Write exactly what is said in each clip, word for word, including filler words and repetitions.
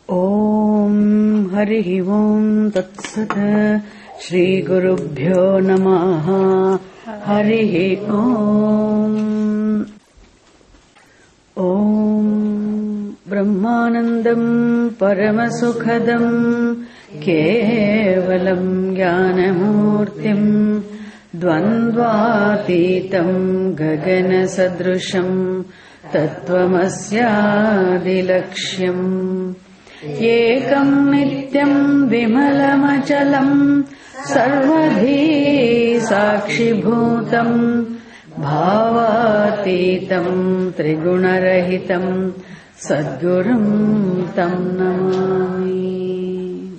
Om Harihi Om Tat Sat Shri Gurubhyo Namaha Harihi Om Om Brahmanandam Paramasukhadam Kevalam Jnanamurtim Dvandvatitam Gagana Sadrusham Tattvamasyaadilaksham Ekam nityam vimalamacchalam sarvadhi sakshibhutam bhavatitam trigunarahitam sadgurum tam namami.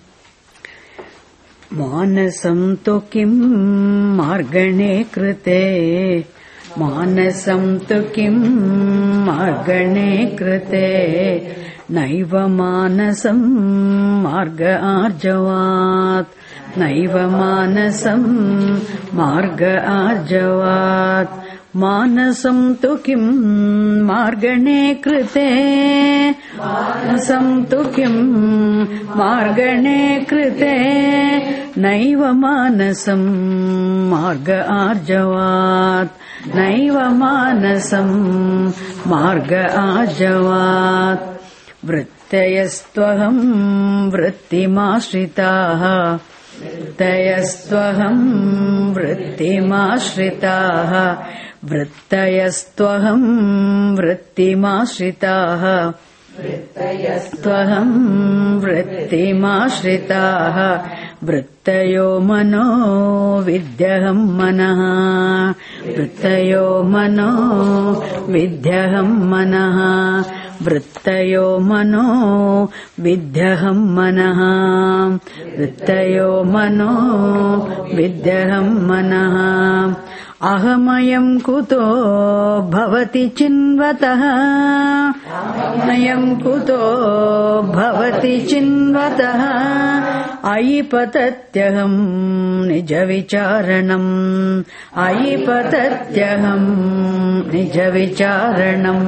Manasam tu kim margane krite Manasam tu kim margane krite Naiva manasam marga arjavat Naiva manasam marga arjavat Manasam tu kim margane krite Manasam tu kim margane krite Naiva manasam marga arjavat Naiva manasam marga arjavat Vrittayastvaham vrittimashritaha Vrittayastvaham vrittimashritaha Vrittayastvaham vrittimashritaha Vrittayastvaham vrittimashritaha Vrittayo mano vidyaham manaha Vrittayo mano vidyaham manaha Vrittayo mano vidyaham manaha Vrittayo mano vidyaham manaha Ahamayam kuto bhavati chinvataha Ahamayam kuto bhavati chinvataha Ayipatatyaham nijavicharanam Ayipatatyaham nijavicharanam.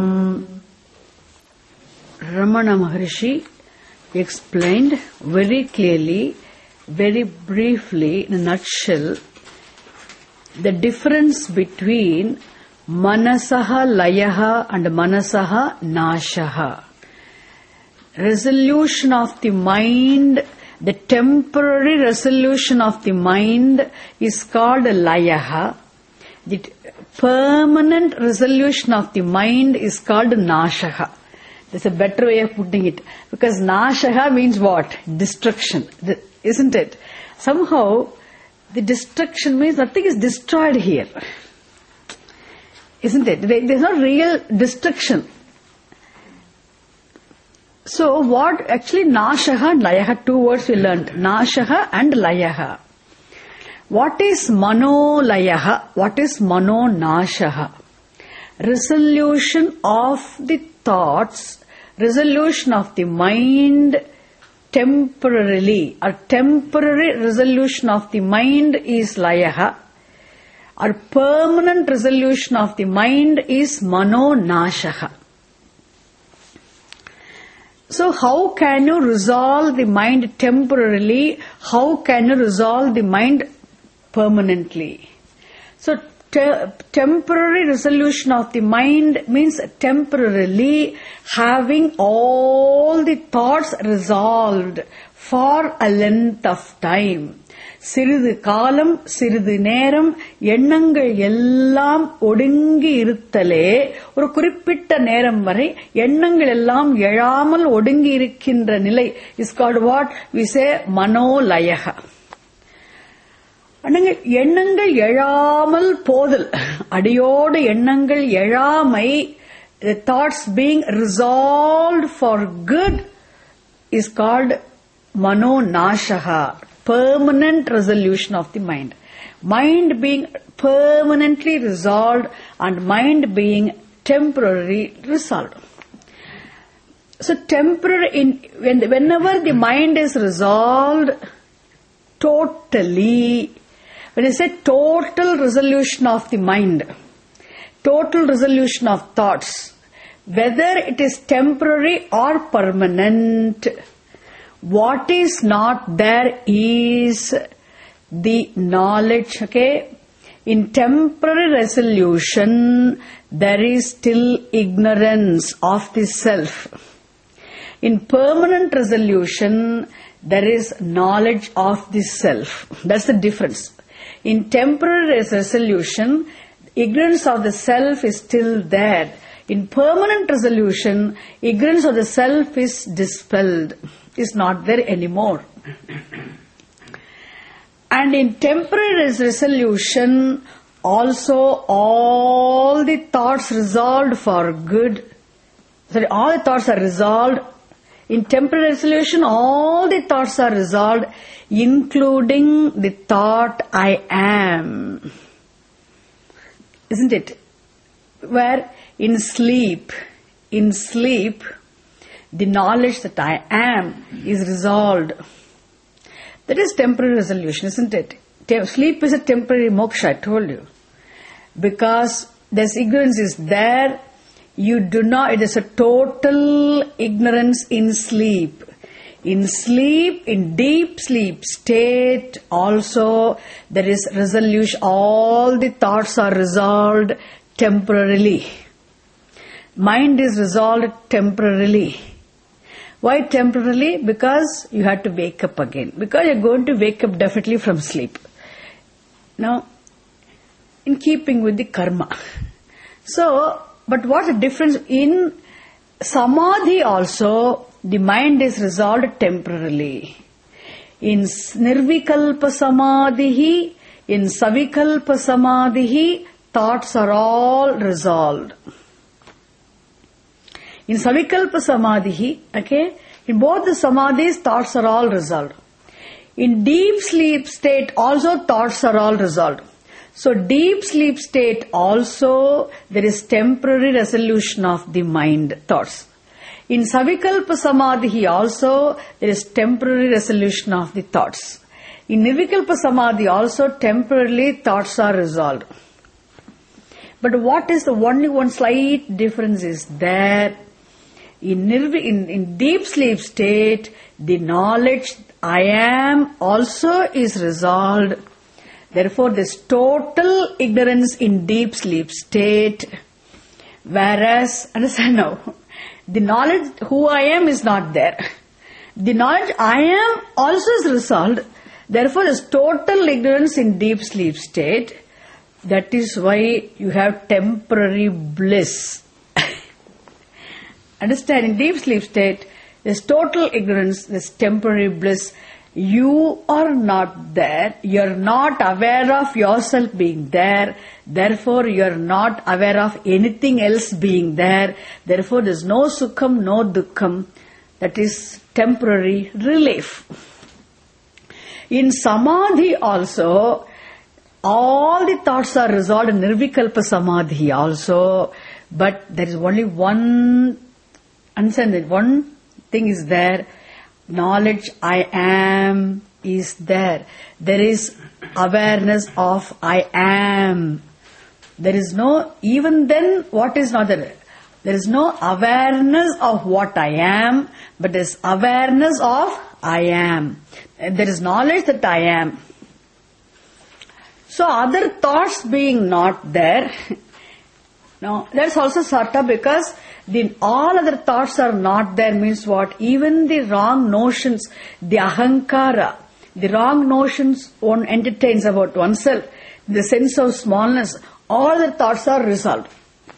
Ramana Maharishi explained very clearly, very briefly, in a nutshell, the difference between Manasaha Layaha and Manasaha Nashaha. Resolution of the mind, the temporary resolution of the mind is called Layaha. The permanent resolution of the mind is called Nashaha. There's a better way of putting it. Because Nashaha means what? Destruction. Isn't it? Somehow, the destruction means nothing is destroyed here. Isn't it? There's no real destruction. So what actually Nashaha and Layaha, two words we learned. Nashaha and Layaha. What is Mano Layaha? What is Mano Nashaha? Resolution of the thoughts, resolution of the mind temporarily, or temporary resolution of the mind is Layaha, or permanent resolution of the mind is Mano Nashaha. So how can you resolve the mind temporarily? How can you resolve the mind permanently? So te- temporary resolution of the mind means temporarily having all the thoughts resolved for a length of time. சிறிது காலம் சிறிது நேரம் எண்ணங்கள் எல்லாம் ஒடுங்கி இருத்தலே, ஒரு குறிப்பிட்ட நேரம் வரை எண்ணங்கள் எல்லாம் எழாமல் ஒடுங்கி இருக்கின்ற நிலை is called what we say மனோலயக. எண்ணங்கள் எழாமல் போதல், அடியோடு எண்ணங்கள் எழாமை, the thoughts being resolved for good is called மனோநாசக, permanent resolution of the mind. Mind being permanently resolved and mind being temporarily resolved. So temporary, in, when, whenever the mind is resolved totally, when I say total resolution of the mind, total resolution of thoughts, whether it is temporary or permanent. What is not there is the knowledge, okay? In temporary resolution, there is still ignorance of the self. In permanent resolution, there is knowledge of the self. That's the difference. In temporary resolution, ignorance of the self is still there. In permanent resolution, ignorance of the self is dispelled, is not there anymore. And in temporary resolution, also all the thoughts resolved for good. Sorry, all the thoughts are resolved. In temporary resolution, all the thoughts are resolved, including the thought I am. Isn't it? Where in sleep, in sleep, the knowledge that I am is resolved. That is temporary resolution, isn't it? Sleep is a temporary moksha, I told you. Because this ignorance is there, you do not, it is a total ignorance in sleep. In sleep, in deep sleep state, also there is resolution, all the thoughts are resolved temporarily. Mind is resolved temporarily. Why temporarily? Because you have to wake up again. Because you're going to wake up definitely from sleep. Now, in keeping with the karma. So, but what's the difference? In samadhi also, the mind is resolved temporarily. In nirvikalpa samadhi, in savikalpa samadhi, thoughts are all resolved. In savikalpa samadhi, okay, in both the samadhis, thoughts are all resolved. In deep sleep state, also thoughts are all resolved. So deep sleep state also, there is temporary resolution of the mind, thoughts. In savikalpa samadhi also, there is temporary resolution of the thoughts. In nirvikalpa samadhi also, temporarily thoughts are resolved. But what is the only one slight difference is there? In, nirvi, in, in deep sleep state, the knowledge I am also is resolved. Therefore, there is total ignorance in deep sleep state. Whereas, understand now, the knowledge who I am is not there. The knowledge I am also is resolved. Therefore, there is total ignorance in deep sleep state. That is why you have temporary bliss. Understand, in deep sleep state, there is total ignorance, there is temporary bliss. You are not there. You are not aware of yourself being there. Therefore, you are not aware of anything else being there. Therefore, there is no sukham, no dukkham. That is temporary relief. In samadhi also, all the thoughts are resolved in nirvikalpa samadhi also. But there is only one, understand that one thing is there. Knowledge I am is there. There is awareness of I am. There is no, even then, what is not there? There is no awareness of what I am, but there is awareness of I am. There is knowledge that I am. So other thoughts being not there, no, that's also sarta, because the all other thoughts are not there means what? Even the wrong notions, the ahankara, the wrong notions one entertains about oneself, the sense of smallness, all the thoughts are resolved.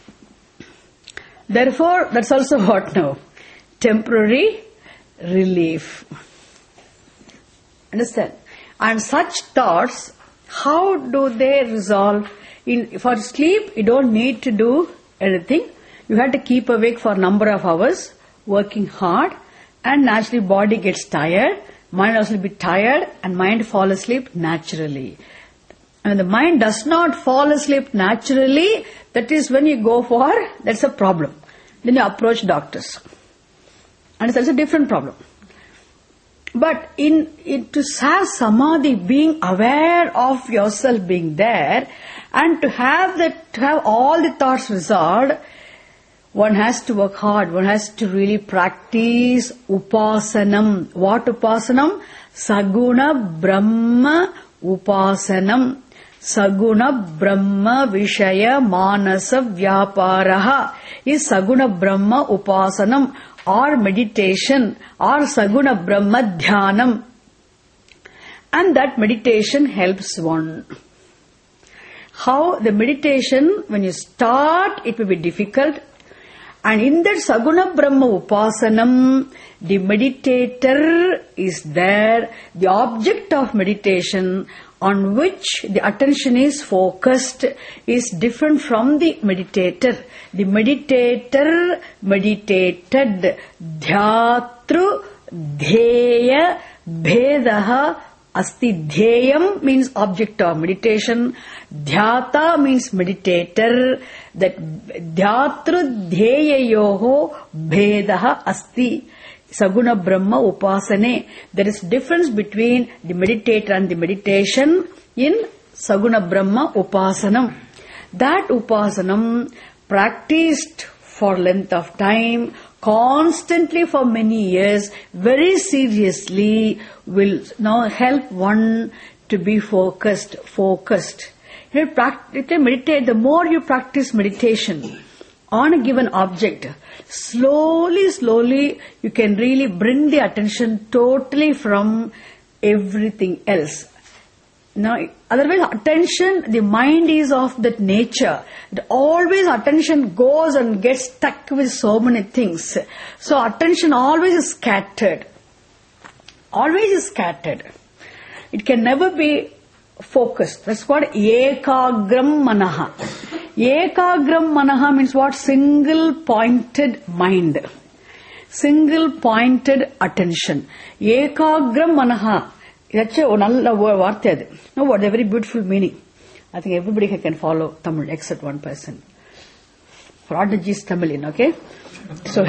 Therefore, that's also what now? Temporary relief. Understand? And such thoughts, how do they resolve? In, for sleep, you don't need to do anything. You have to keep awake for a number of hours, working hard, and naturally body gets tired, mind also will be tired, and mind fall asleep naturally. And the mind does not fall asleep naturally, that is when you go for, that's a problem. Then you approach doctors. And it's a different problem. But in, in to have samadhi, being aware of yourself being there, and to have that, to have all the thoughts resolved, one has to work hard. One has to really practice upasanam. What upasanam? Saguna Brahma upasanam. Saguna Brahma Vishaya Manasa Vyaparaha is Saguna Brahma upasanam or meditation or Saguna Brahma Dhyanam. And that meditation helps one. How the meditation, when you start, it will be difficult. And in that Saguna Brahma Upasanam, the meditator is there, the object of meditation on which the attention is focused is different from the meditator. The meditator meditated. Dhyatru Dheya Bhedaha Asti. Dhyayam means object of meditation. Dhyata means meditator. That Dhyatru Dhyayoho Bhedaha Asti. Saguna Brahma Upasane. There is difference between the meditator and the meditation in Saguna Brahma Upasanam. That Upasanam practiced for length of time, constantly for many years, very seriously, will now help one to be focused, focused. You practice, meditate, the more you practice meditation on a given object, slowly, slowly, you can really bring the attention totally from everything else. Now, otherwise, attention, the mind is of that nature. It always attention goes and gets stuck with so many things. So, attention always is scattered. Always is scattered. It can never be focused. That's what Ekagram Manaha. Ekagram Manaha means what? Single pointed mind. Single pointed attention. Ekagram Manaha. That's a நல்ல No, what a very beautiful meaning. I think everybody can follow Tamil except one person. Prodigy is Tamilian, okay? So,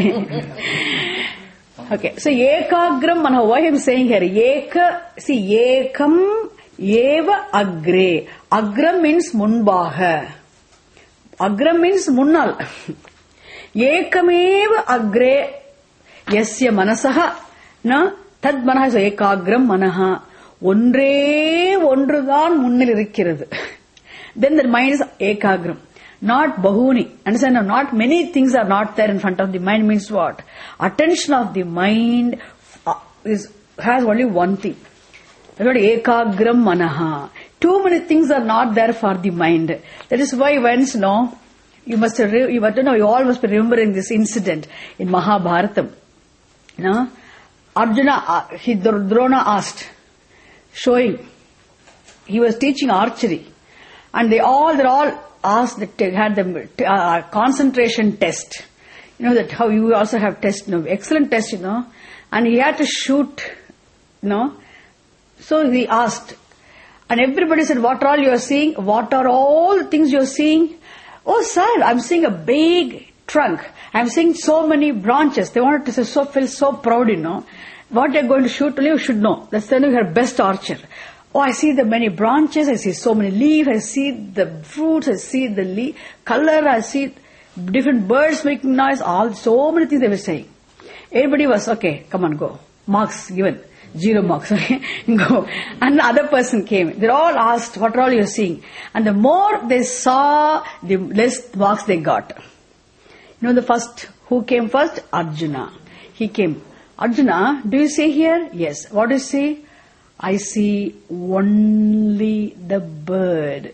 okay. So, Ekagram Manaha. Why I'm saying here? Eka, see, Ekam Eva Agre. Agram means Munbaha. Agram means Munnal. Ekameva Agre Yasya Manasaha. No? Tad Manaha is Ekagram Manaha. Ondre Ondrudan Munnil Irikkirathu. Then the mind is Ekagram. Not Bahuni. Understand? Not many things are not there in front of the mind means what? Attention of the mind is has only one thing. That's what Ekagram Manaha. Too many things are not there for the mind. That is why once, no, you must have, you must know, you all must be remembering this incident in Mahabharatam. No? Arjuna, he, Drona asked, showing, he was teaching archery, and they all, they all asked that they had the uh, concentration test. You know that how you also have test, you know, excellent test, you know, and he had to shoot, you know. So he asked, and everybody said, what are all you are seeing? What are all the things you are seeing? Oh, sir, I'm seeing a big trunk. I'm seeing so many branches. They wanted to say, so feel so proud, you know. What they're going to shoot, only you should know. That's then you're best archer. Oh, I see the many branches. I see so many leaves. I see the fruits. I see the leaf color. I see different birds making noise. All so many things they were saying. Everybody was okay. Come on, go. Marks given. Zero marks, okay? Go. And the other person came. They all asked, what are all you seeing? And the more they saw, the less marks they got. You know the first, who came first? Arjuna. He came. Arjuna, do you see here? Yes. What do you see? I see only the bird.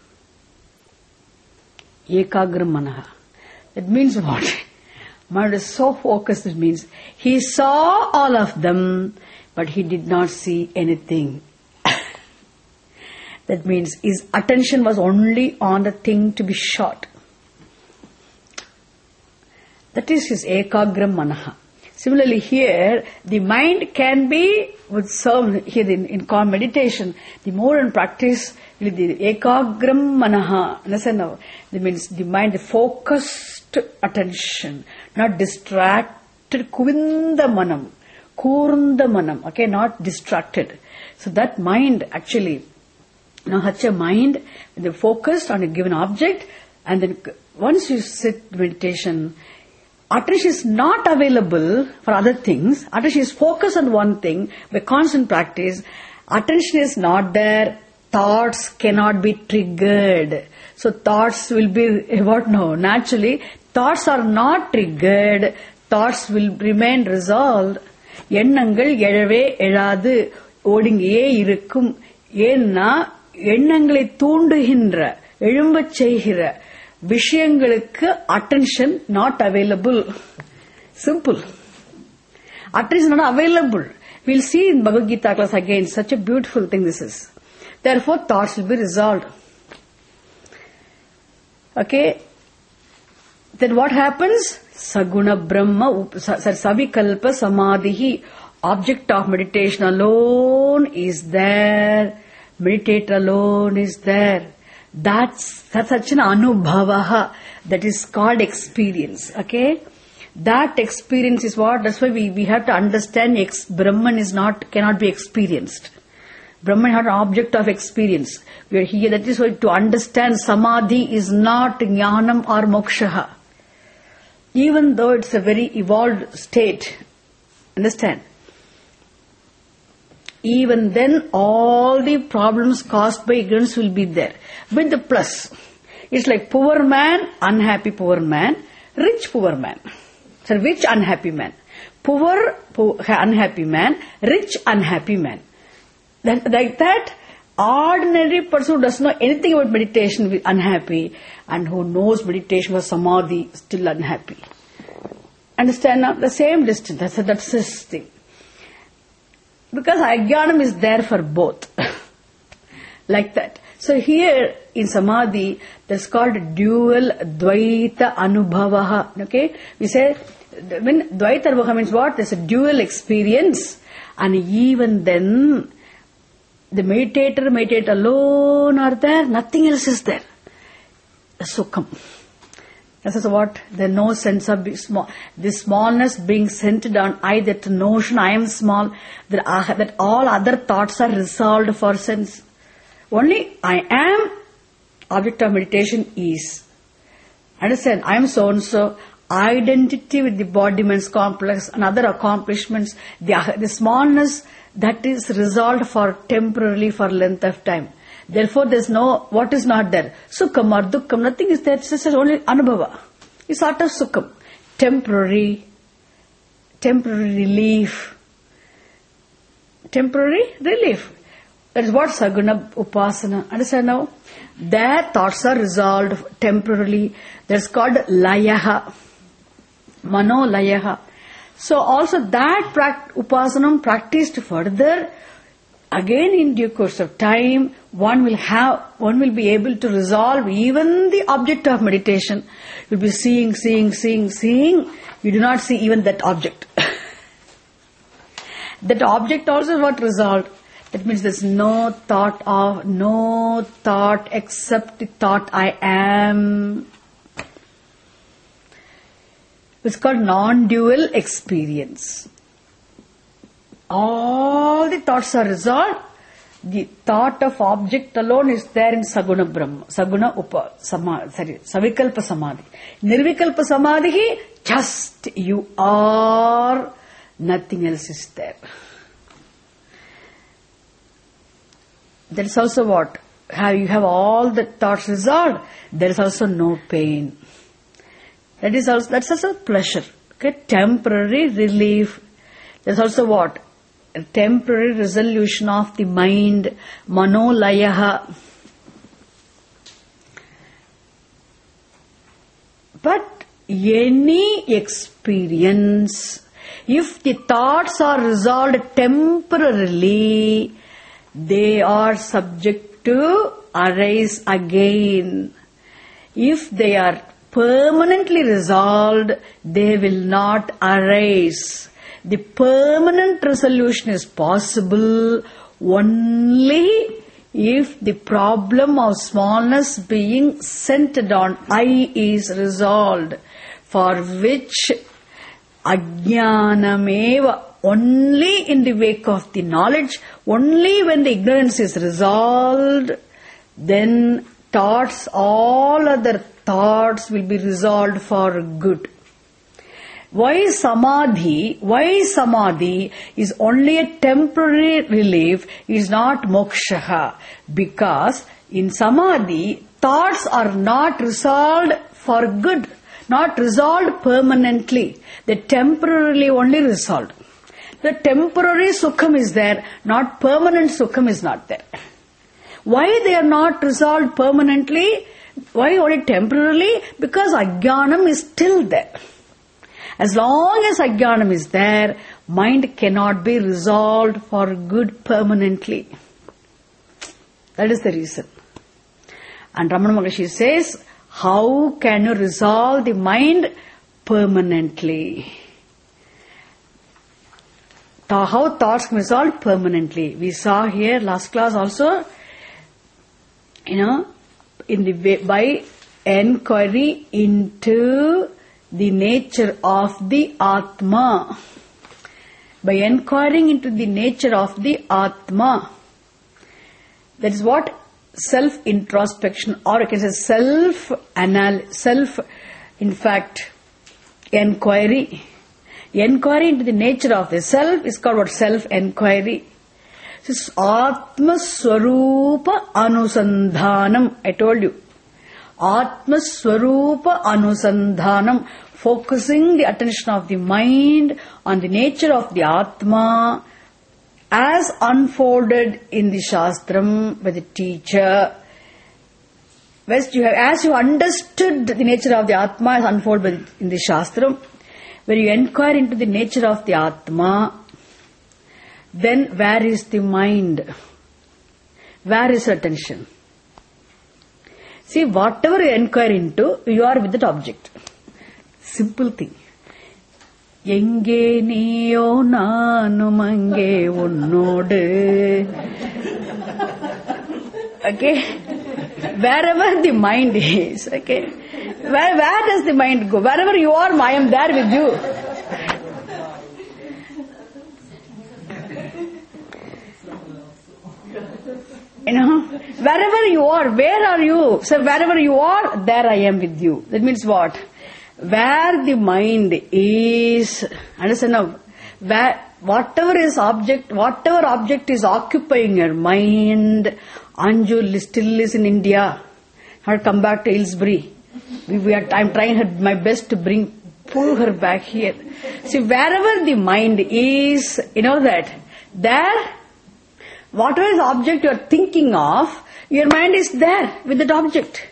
Ekagram Manaha. That means what? Mind is so focused, it means he saw all of them, but he did not see anything. That means his attention was only on the thing to be shot. That is his Ekagram Manaha. Similarly here, the mind can be, with some, here in, in calm meditation, the more in practice, the Ekagram Manaha, understand now? That means the mind, the focused attention, not distracted, Kuvinda Manam, Kurunda Manam, okay, not distracted. So that mind actually, now such a mind, when they're focused on a given object, And then once you sit meditation, attention is not available for other things. Attention is focused on one thing. By constant practice, attention is not there. Thoughts cannot be triggered. So thoughts will be, what no? Naturally, thoughts are not triggered. Thoughts will remain resolved. எண்ணங்கள் எழவே எழாது ஓடுங்கியே இருக்கும். ஏன்னா எண்ணங்களை தூண்டுகின்ற எழும்பச் செய்கிற விஷயங்களுக்கு attention not available. Simple. Attention not available. We'll see in Bhagavad Gita class again. Such a beautiful thing this is. Therefore, thoughts will be resolved. Okay. Then what happens? Saguna Brahma, Savikalpa Samadhi. Object of meditation alone is there. Meditator alone is there. That's, that's such an anubhavaha. That is called experience. Okay? That experience is what? That's why we, we have to understand ex, Brahman is not, cannot be experienced. Brahman is not an object of experience. We are here, that is why to understand Samadhi is not Jnanam or Moksha. Even though it's a very evolved state. Understand? Even then, all the problems caused by ignorance will be there. With the plus. It's like poor man, unhappy poor man, rich poor man. So rich unhappy man. Poor, poor unhappy man, rich unhappy man. That, like that, ordinary person who does not know anything about meditation will be unhappy, and who knows meditation was samadhi still unhappy. Understand now? The same distance. That's a, that's this thing. Because ajnanam is there for both. Like that. So here in samadhi, that's called dual dvaita anubhavaha. Okay? We say, when dvaita anubhava means what? There's a dual experience, and even then, the meditator, meditate alone are there, nothing else is there. The sukham. This is what? There's no sense of being small. This smallness being centered on I, that notion I am small, that, I, that all other thoughts are resolved for sense. Only I am, object of meditation is. Understand? I am so and so. Identity with the body man's complex and other accomplishments, the, the smallness, that is resolved for temporarily, for length of time. Therefore, there's no, what is not there? Sukham or dukkham, nothing is there. It's just only anubhava. It's sort of sukham. Temporary, temporary relief. Temporary relief. That is what Saguna Upasana. Understand now? Their thoughts are resolved temporarily. That's called layaha. Mano layaha. So also that pract- upasanam practiced further, again in due course of time, one will have, one will be able to resolve even the object of meditation. You'll be seeing, seeing, seeing, seeing. You do not see even that object. That object also is what resolved. That means there's no thought of, no thought except the thought I am. It's called non-dual experience. All the thoughts are resolved. The thought of object alone is there in Saguna Brahma. Saguna Upa, Samadhi, sorry, Savikalpa Samadhi. Nirvikalpa Samadhi, just you are, nothing else is there. There is also what? How you have all the thoughts resolved. There is also no pain. That is also, that's also pleasure. Okay, temporary relief. There's also what? A temporary resolution of the mind, manolayaha. But any experience, if the thoughts are resolved temporarily, they are subject to arise again. If they are permanently resolved, they will not arise. The permanent resolution is possible only if the problem of smallness being centered on I is resolved, for which ajnanameva, only in the wake of the knowledge, only when the ignorance is resolved, then thoughts, all other thoughts will be resolved for good. Why samadhi? Why samadhi is only a temporary relief, is not moksha? Because in samadhi, thoughts are not resolved for good, not resolved permanently. They temporarily only resolved. The temporary sukham is there, not permanent sukham is not there. Why they are not resolved permanently? Why only temporarily? Because ajnanam is still there. As long as ajnanam is there, mind cannot be resolved for good permanently. That is the reason. And Ramana Maharshi says, how can you resolve the mind permanently? How thoughts can be resolved permanently? We saw here last class also, you know, in the way, by enquiry into the nature of the Atma. By inquiring into the nature of the Atma. That is what self-introspection, or I can say self-anal, self, in fact, inquiry. Inquiry into the nature of the self is called what? Self-inquiry. This is Atma Swarupa Anusandhanam. I told you. Atma Swarupa Anusandhanam. Focusing the attention of the mind on the nature of the Atma as unfolded in the Shastram by the teacher. As you have, as you understood the nature of the Atma as unfolded in the Shastram, when you inquire into the nature of the Atma, then where is the mind? Where is attention? See, whatever you inquire into, you are with that object. Simple thing. Enge niyo nanumange unnodu. Okay? Wherever the mind is, okay? Where, where does the mind go? Wherever you are, I am there with you. You know, wherever you are, where are you? So wherever you are, there I am with you. That means what? Where the mind is, understand now, where, whatever is object, whatever object is occupying your mind, Anju still is in India, her come back to Aylesbury. We, we are, I'm trying her, my best to bring, pull her back here. See, wherever the mind is, you know that, there, whatever is object you are thinking of, your mind is there with that object.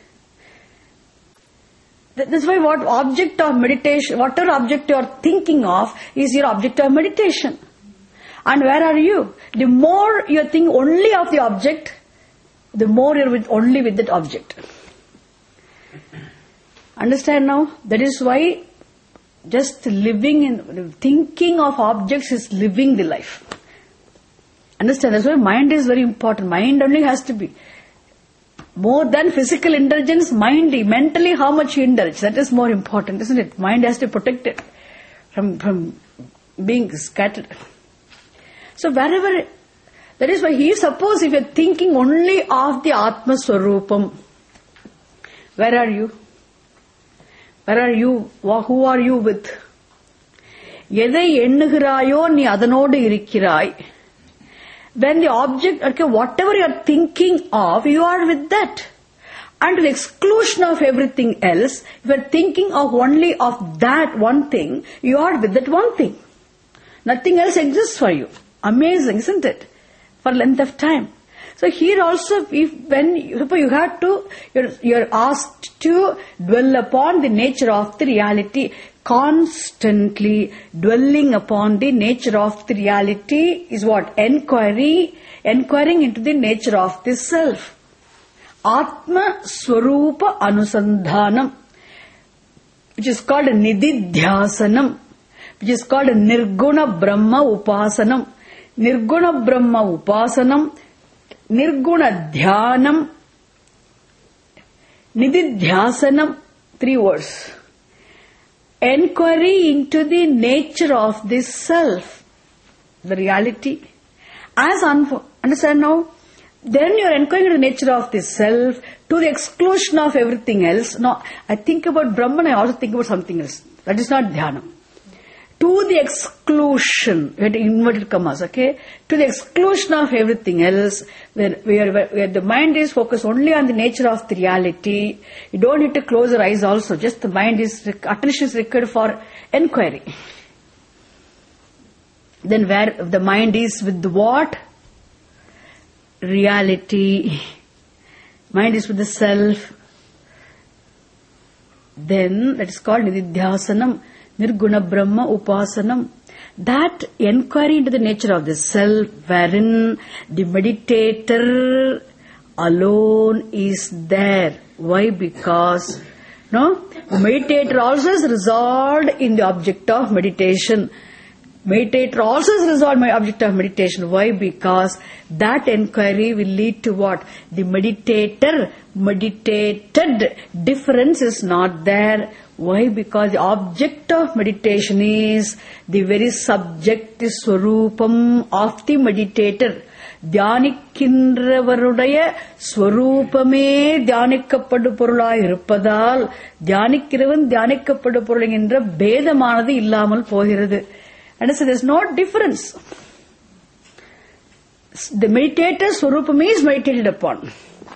That's why what object of meditation, whatever object you are thinking of is your object of meditation. And where are you? The more you think only of the object, the more you're with, only with that object. Understand now? That is why just living in, thinking of objects is living the life. Understand? That's why mind is very important. Mind only has to be. More than physical intelligence, mind, mentally how much you indulge, that is more important, isn't it? Mind has to protect it from, from being scattered. So wherever, that is why he, suppose if you are thinking only of the Atma Swarupam, where are you? Where are you? Who are you with? Yedai ennugirayo ni adanodu irikkirai. When the object, okay, whatever you are thinking of, you are with that. And to the exclusion of everything else, if you are thinking of only of that one thing, you are with that one thing. Nothing else exists for you. Amazing, isn't it? For length of time. So here also, if when you, you have to, you're, you're asked to dwell upon the nature of the reality. Constantly dwelling upon the nature of the reality is what? Enquiry, inquiring into the nature of the self. Atma Swarupa Anusandhanam, which is called Nididhyasanam, which is called Nirguna Brahma Upasanam. Nirguna Brahma Upasanam, Nirguna Dhyanam, Nididhyasanam, three words. Enquiry into the nature of this self, the reality. As unfo- understand now, then you are inquiring into the nature of the self to the exclusion of everything else. No, I think about Brahman, I also think about something else. That is not dhyana. To the exclusion, we had inverted commas, okay? To the exclusion of everything else, where, where, where the mind is focused only on the nature of the reality. You don't need to close your eyes also, just the mind is, attention is required for inquiry. Then where the mind is with the what? Reality. Mind is with the self. Then that is called Nididhyasanam, Nirguna Brahma Upasanam. That inquiry into the nature of the self, wherein the meditator alone is there. Why? Because no, the meditator also is resolved in the object of meditation. Meditator also is resolved in the object of meditation. Why? Because that inquiry will lead to what? The meditator, meditated. Difference is not there. Why? Because the object of meditation is the very subjective swarupam of the meditator. தியானிக்கின்றவருடைய ஸ்வரூபமே தியானிக்கப்படு பொருளாய் இருப்பதால் தியானிக்கிறவன் தியானிக்கப்படு பொருள் என்ற பேதமானது இல்லாமல் போகிறது. And so there is no difference. The meditator's swarupam is meditated upon.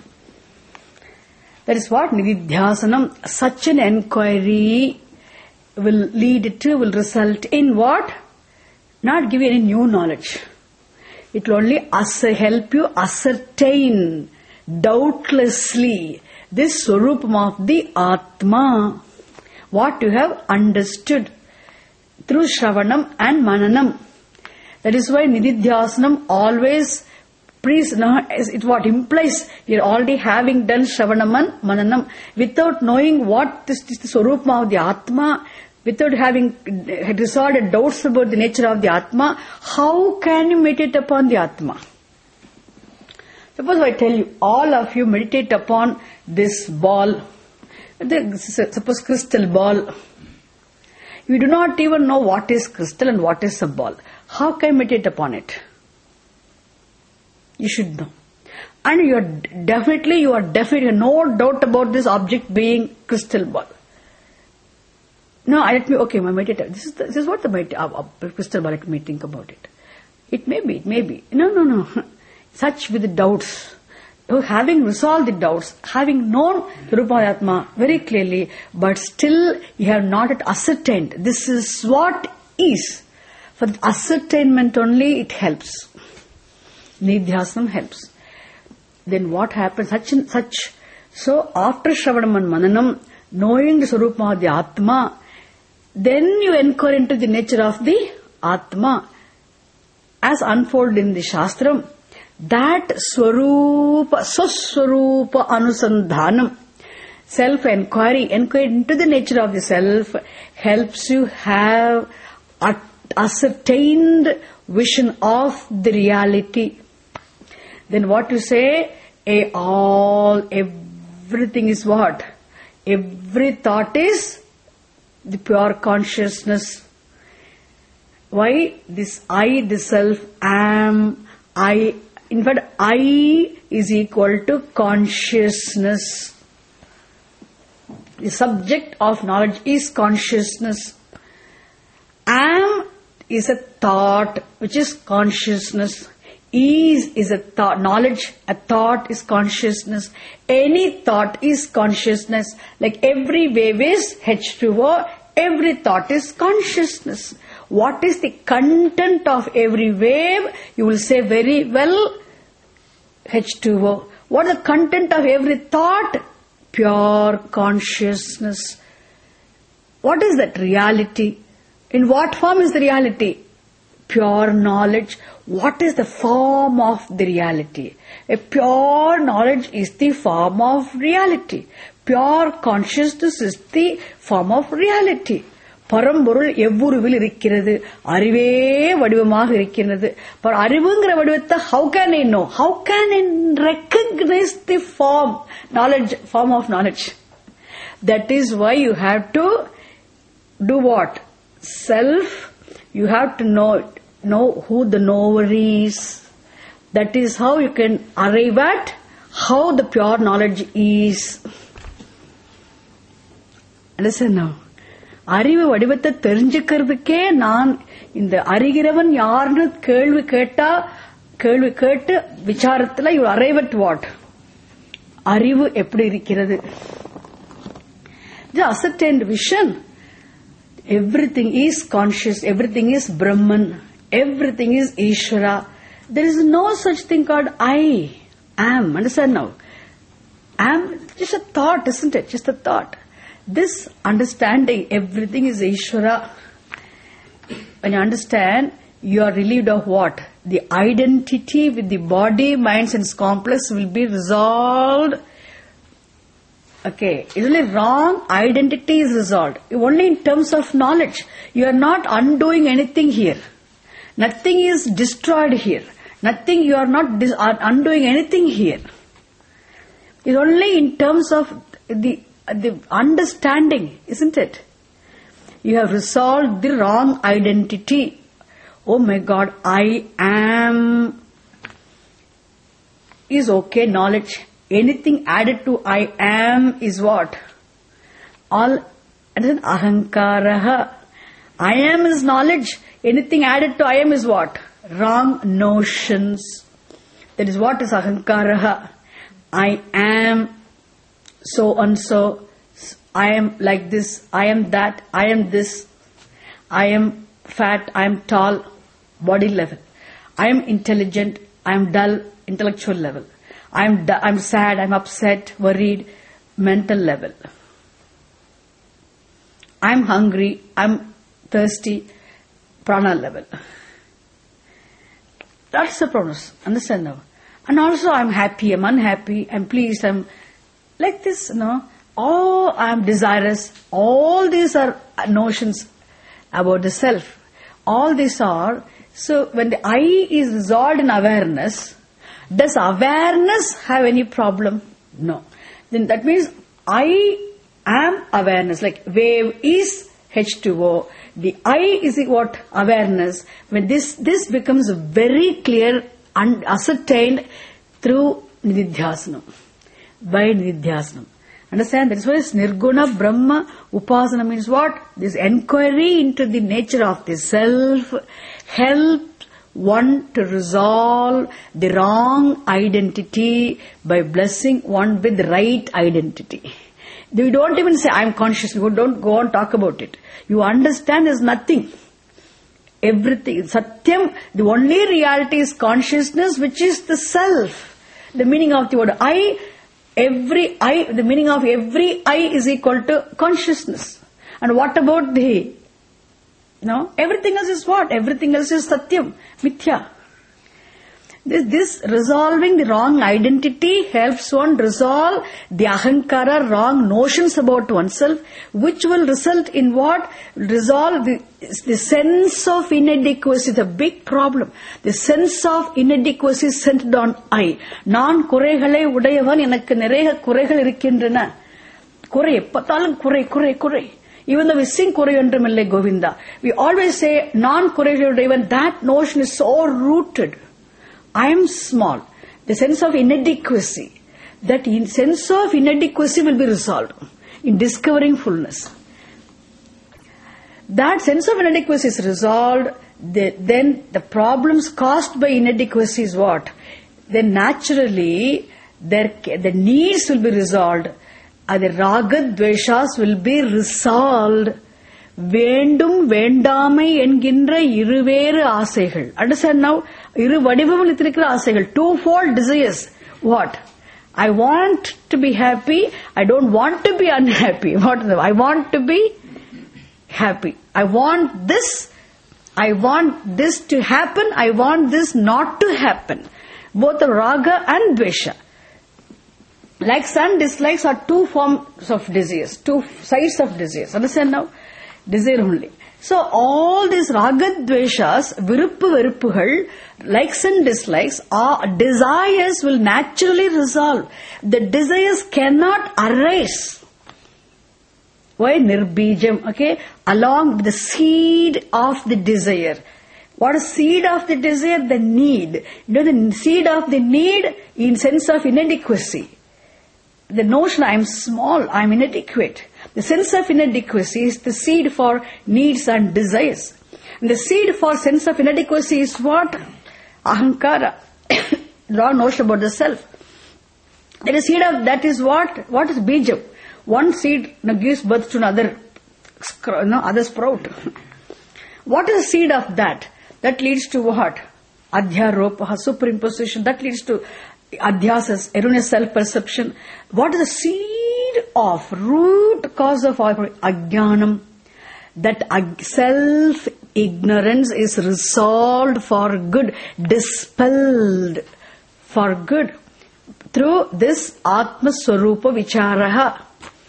That is what Nididhyasanam. Such an inquiry will lead to, will result in what? Not give you any new knowledge. It will only help you ascertain doubtlessly this swarupam of the Atma, what you have understood through Shravanam and Mananam. That is why Nididhyasanam always, please, it what implies you are already having done Shravanam and Mananam without knowing what this is the swarupam of the Atma, without having resolved doubts about the nature of the Atma. How can you meditate upon the Atma? Suppose I tell you, all of you meditate upon this ball, suppose crystal ball. You do not even know what is crystal and what is a ball. How can you meditate upon it? You should know. And you are definitely, you are definitely, no doubt about this object being crystal ball. No, I let me, okay, my meditator, this is, the, this is what the medita- uh, uh, crystal ball, let me think about it. It may be, it may be. No, no, no. Such with the doubts. Having resolved the doubts, having known the Rupa Atma very clearly, but still you have not yet ascertained. This is what is. For the ascertainment only it helps. Nididhyasanam helps. Then what happens? Such and such. So after Shravanam and Mananam, knowing the Swarupam of the Atma, then you inquire into the nature of the Atma as unfolded in the Shastram. That Swarupa, Swaswarupa Anusandhanam, self-enquiry, inquiry into the nature of the self, helps you have a ascertained vision of the reality. Then what you say? A all, everything is what? Every thought is the pure consciousness. Why? This I, the self, am, I. In fact, I is equal to consciousness. The subject of knowledge is consciousness. Am is a thought, which is consciousness. Is is a thought, knowledge, a thought is consciousness. Any thought is consciousness. Like every wave is H two O, every thought is consciousness. What is the content of every wave? You will say very well, H two O. What is the content of every thought? Pure consciousness. What is that reality? In what form is the reality? Pure knowledge. What is the form of the reality? A pure knowledge is the form of reality. Pure consciousness is the form of reality. பரம்பொருள் எவ்வுருவில் இருக்கிறது, அறிவே வடிவமாக இருக்கிறது. But அறிவுங்கிற வடிவத்தை how can I know? How can I recognize the form, knowledge, form of knowledge? That is why you have to do what? Self, you have to know, know who the knower is. That is how you can arrive at how the pure knowledge is. Understand now? அறிவு வடிவத்தை தெரிஞ்சுக்கிறதுக்கே நான் இந்த அறிகிறவன் யாருன்னு கேள்வி கேட்டா கேள்வி கேட்டு விசாரத்துல you arrive at what? அறிவு எப்படி இருக்கிறது? The ascertained vision. Everything is conscious, everything is Brahman, everything is Ishvara. There is no such thing called I am. Understand now? Am just a thought, isn't it? Just a thought. This understanding, everything is Ishvara. When you understand, you are relieved of what? The identity with the body, mind, sense complex will be resolved. Okay, it's only wrong identity is resolved. Only in terms of knowledge. You are not undoing anything here. Nothing is destroyed here. Nothing, you are not dis- undoing anything here. It's only in terms of the the understanding, isn't it? You have resolved the wrong identity. Oh my God, I am is okay, knowledge. Anything added to I am is what? All, and then ahankaraha. I am is knowledge. Anything added to I am is what? Wrong notions. That is what is ahankaraha. I am so and so. I am like this. I am that. I am this. I am fat. I am tall. Body level. I am intelligent. I am dull. Intellectual level. I am I am sad. I am upset. Worried. Mental level. I am hungry. I am thirsty. Prana level. That's the problem. Understand now? And also I am happy. I am unhappy. I am pleased. I am like this. You know. Oh, I am desirous. All these are notions about the self. All these are. So when the I is resolved in awareness, does awareness have any problem? No. Then that means I am awareness. Like wave is H two O. The I is what? Awareness. When this, this becomes very clear and ascertained through Nididhyasanam. By Nididhyasanam. Understand? That is why it's Nirguna Brahma Upasana means what? This inquiry into the nature of the self helps one to resolve the wrong identity by blessing one with the right identity. You don't even say, I am conscious. You don't go and talk about it. You understand there's nothing. Everything. Satyam, the only reality is consciousness, which is the self. The meaning of the word I, every I, the meaning of every I is equal to consciousness. And what about the, no? Everything else is what? Everything else is Satyam, Mithya. This, this resolving the wrong identity helps one resolve the ahankara, wrong notions about oneself, which will result in what? Resolve the, the sense of inadequacy, the big problem. The sense of inadequacy centered on I. நான் குறைகளை உடையவன் எனக்கு நிறைய குறைகள் இருக்கின்றன. குறை எப்பத்தாலும் குறை குறை குறை. Even though we sing Kurayondramille Govinda, we always say non-Kurayondram, that notion is so rooted. I am small. The sense of inadequacy. That in sense of inadequacy will be resolved in discovering fullness. That sense of inadequacy is resolved, the, then the problems caused by inadequacy is what? Then naturally, their, the needs will be resolved. The raga dveshas will be resolved. வேண்டும் வேண்டாமை என்கின்ற இருவேறு ஆசைகள். Understand now? இரு வடிவங்கள் இருக்கிற ஆசைகள். Two-fold desires. What? I want to be happy. I don't want to be unhappy. What is it? I want to be happy. I want this. I want this to happen. I want this not to happen. Both the raga and dvesha. Likes and dislikes are two forms of desires. Two sides of desires. Understand now? Desire only. So all these raga dveshas, viruppu veruppugal, likes and dislikes, are desires will naturally resolve. The desires cannot arise. Why? Nirbijam. Okay? Along with the seed of the desire. What is seed of the desire? The need. You know, the seed of the need in sense of inadequacy. The notion I am small, I am inadequate. The sense of inadequacy is the seed for needs and desires. And the seed for sense of inadequacy is what? Ahankara. Wrong notion about the self. That is seed of, that is what? What is bijam? One seed you know, gives birth to another, you know, other sprout. What is the seed of that? That leads to what? Adhyaropaha, superimposition. That leads to adhyasas, erroneous self-perception. What is the seed of, root cause of all? Ajnanam. That self-ignorance is resolved for good, dispelled for good through this Atma Swarupa Vicharaha.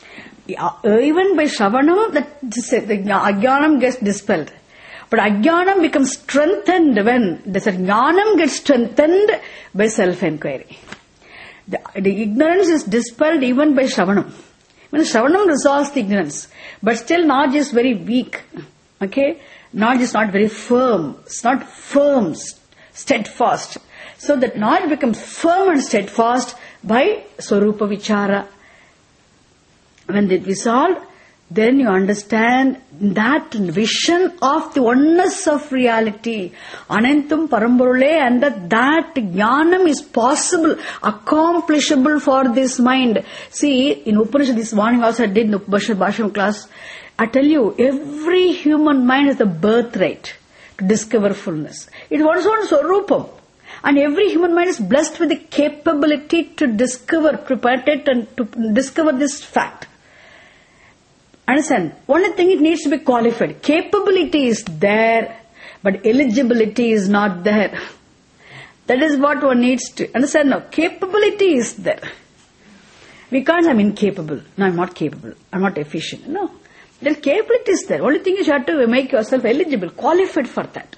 Even by Shravanam, that the Ajnanam gets dispelled. But Ajnanam becomes strengthened when the Jnanam gets strengthened by self-inquiry. The, the ignorance is dispelled even by Shravanam. When Shravanam resolves the ignorance, but still knowledge is very weak. Okay? Knowledge is not very firm. It's not firm, steadfast. So that knowledge becomes firm and steadfast by Swarupa Vichara. When it resolved, then you understand that vision of the oneness of reality. Anantam Paramporule, and that that jnanam is possible, accomplishable for this mind. See, in Upanishad this morning also I did in the Upanishad Bhasham class, I tell you, every human mind has a birthright to discover fullness. It wants one Swarupam. And every human mind is blessed with the capability to discover, to penetrate and to discover this fact. Understand? Only thing it needs to be qualified. Capability is there, but eligibility is not there. That is what one needs to understand now. Capability is there. We can't say I'm incapable. No, I'm not capable. I'm not efficient. No. The capability is there. Only thing is you have to make yourself eligible, qualified for that.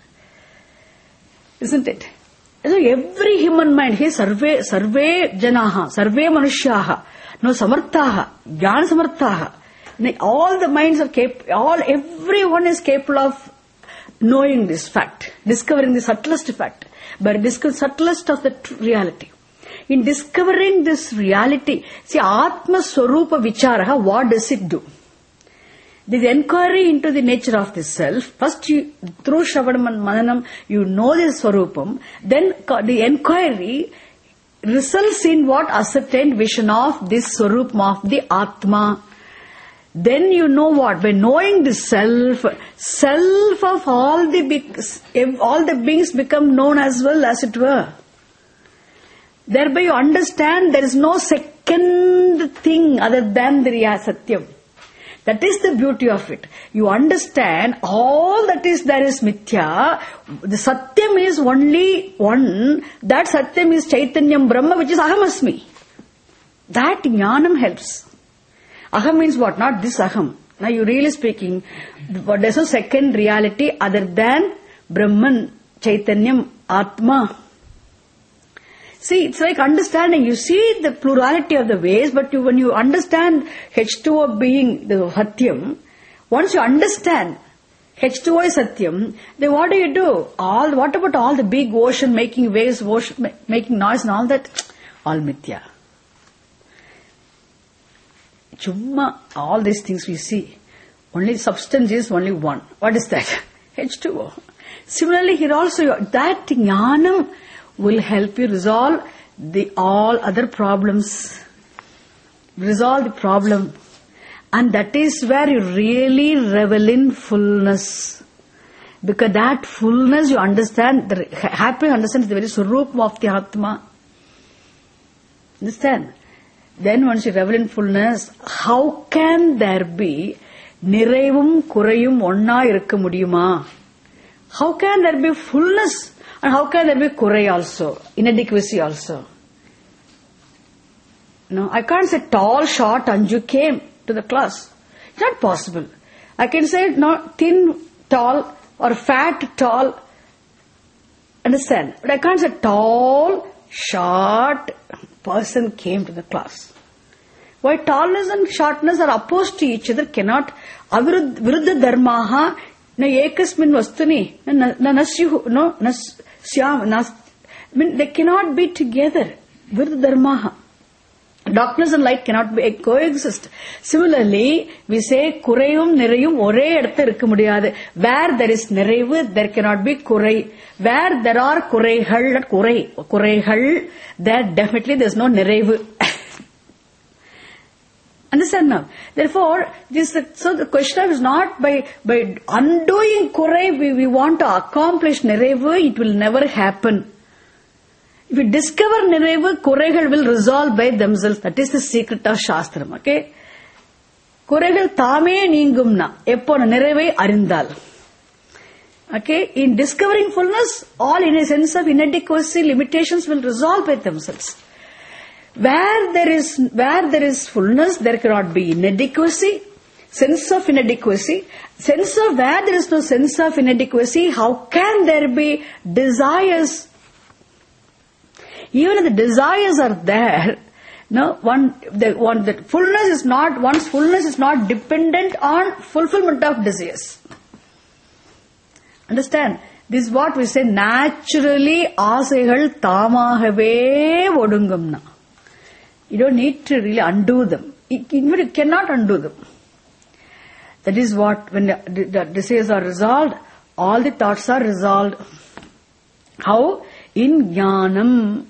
Isn't it? So every human mind, he sarve, sarve janaha, sarve manushyaha, no samarthaha, jnana samarthaha. All the minds are capable, all, everyone is capable of knowing this fact, discovering the subtlest fact, but discovering subtlest of the reality. In discovering this reality, see, Atma Swarupa Vicharaha, what does it do? This inquiry into the nature of the self, first you, through Shravanam and Mananam, you know this Swarupam, then the inquiry results in what? Ascertained vision of this Swarupam of the Atma. Then you know what? By knowing the self, self of all the beings, all the beings become known as well, as it were. Thereby you understand there is no second thing other than the Riya Satyam. That is the beauty of it. You understand all that is there is mithya. The Satyam is only one. That Satyam is Chaitanyam Brahma, which is Ahamasmi. That jnanam helps. Aham means what? Not this aham. Now you really speaking, there's no second reality other than Brahman, Chaitanyam, Atma. See, it's like understanding. You see the plurality of the ways, but you, when you understand H two O being the Satyam, once you understand H two O is Satyam, then what do you do? All, what about all the big ocean making waves, ocean, making noise and all that? All mithya. Chumma, all these things we see. Only substance is only one. What is that? H two O. Similarly, here also, that jnanam will help you resolve the all other problems. Resolve the problem. And that is where you really revel in fullness. Because that fullness you understand, the happy understands the very Swarupa of the Atma. Understand? Then once you revel in fullness, how can there be nirevum kurayum onna irukka mudiyuma? How can there be fullness and how can there be kurai also, inadequacy also? No, I can't say tall, short, Anju came to the class. It's not possible. I can say no, thin, tall or fat, tall. Understand? But I can't say tall, short person came to the class. Why tallness and shortness are opposed to each other cannot, aviruddha dharmaha Na ekasmin vastuni, na nasyuhu, no, nas syam, nas. I mean, they cannot be together. Viruddha dharmaha. Darkness and light cannot be coexist. Similarly, we say kurayum nirayum ore eduthu irukka mudiyadhu. Where there is niraivu, there cannot be kurai. Where there are kuraigal, not kurai, kuraigal, there definitely there is no niraivu. Understand now? Therefore, this so the question is not by by undoing kurai we, we want to accomplish niraivu, it will never happen. If you discover niraivu, kuraigal will resolve by themselves. That is the secret of Shastram. Okay? Kuraigal thame neengumna. Eppo niraivai arindal. Okay? In discovering fullness, all in a sense of inadequacy, limitations will resolve by themselves. Where there is, where there is fullness, there cannot be inadequacy, sense of inadequacy. Sense of where there is no sense of inadequacy, how can there be desires? Even if the desires are there, no one, the one that fullness is not, one's fullness is not dependent on fulfillment of desires. Understand? This is what we say, naturally asaigal tamagave odungamna. You don't need to really undo them. You cannot undo them. That is what, when the, the desires are resolved, all the thoughts are resolved. How? In jnanam.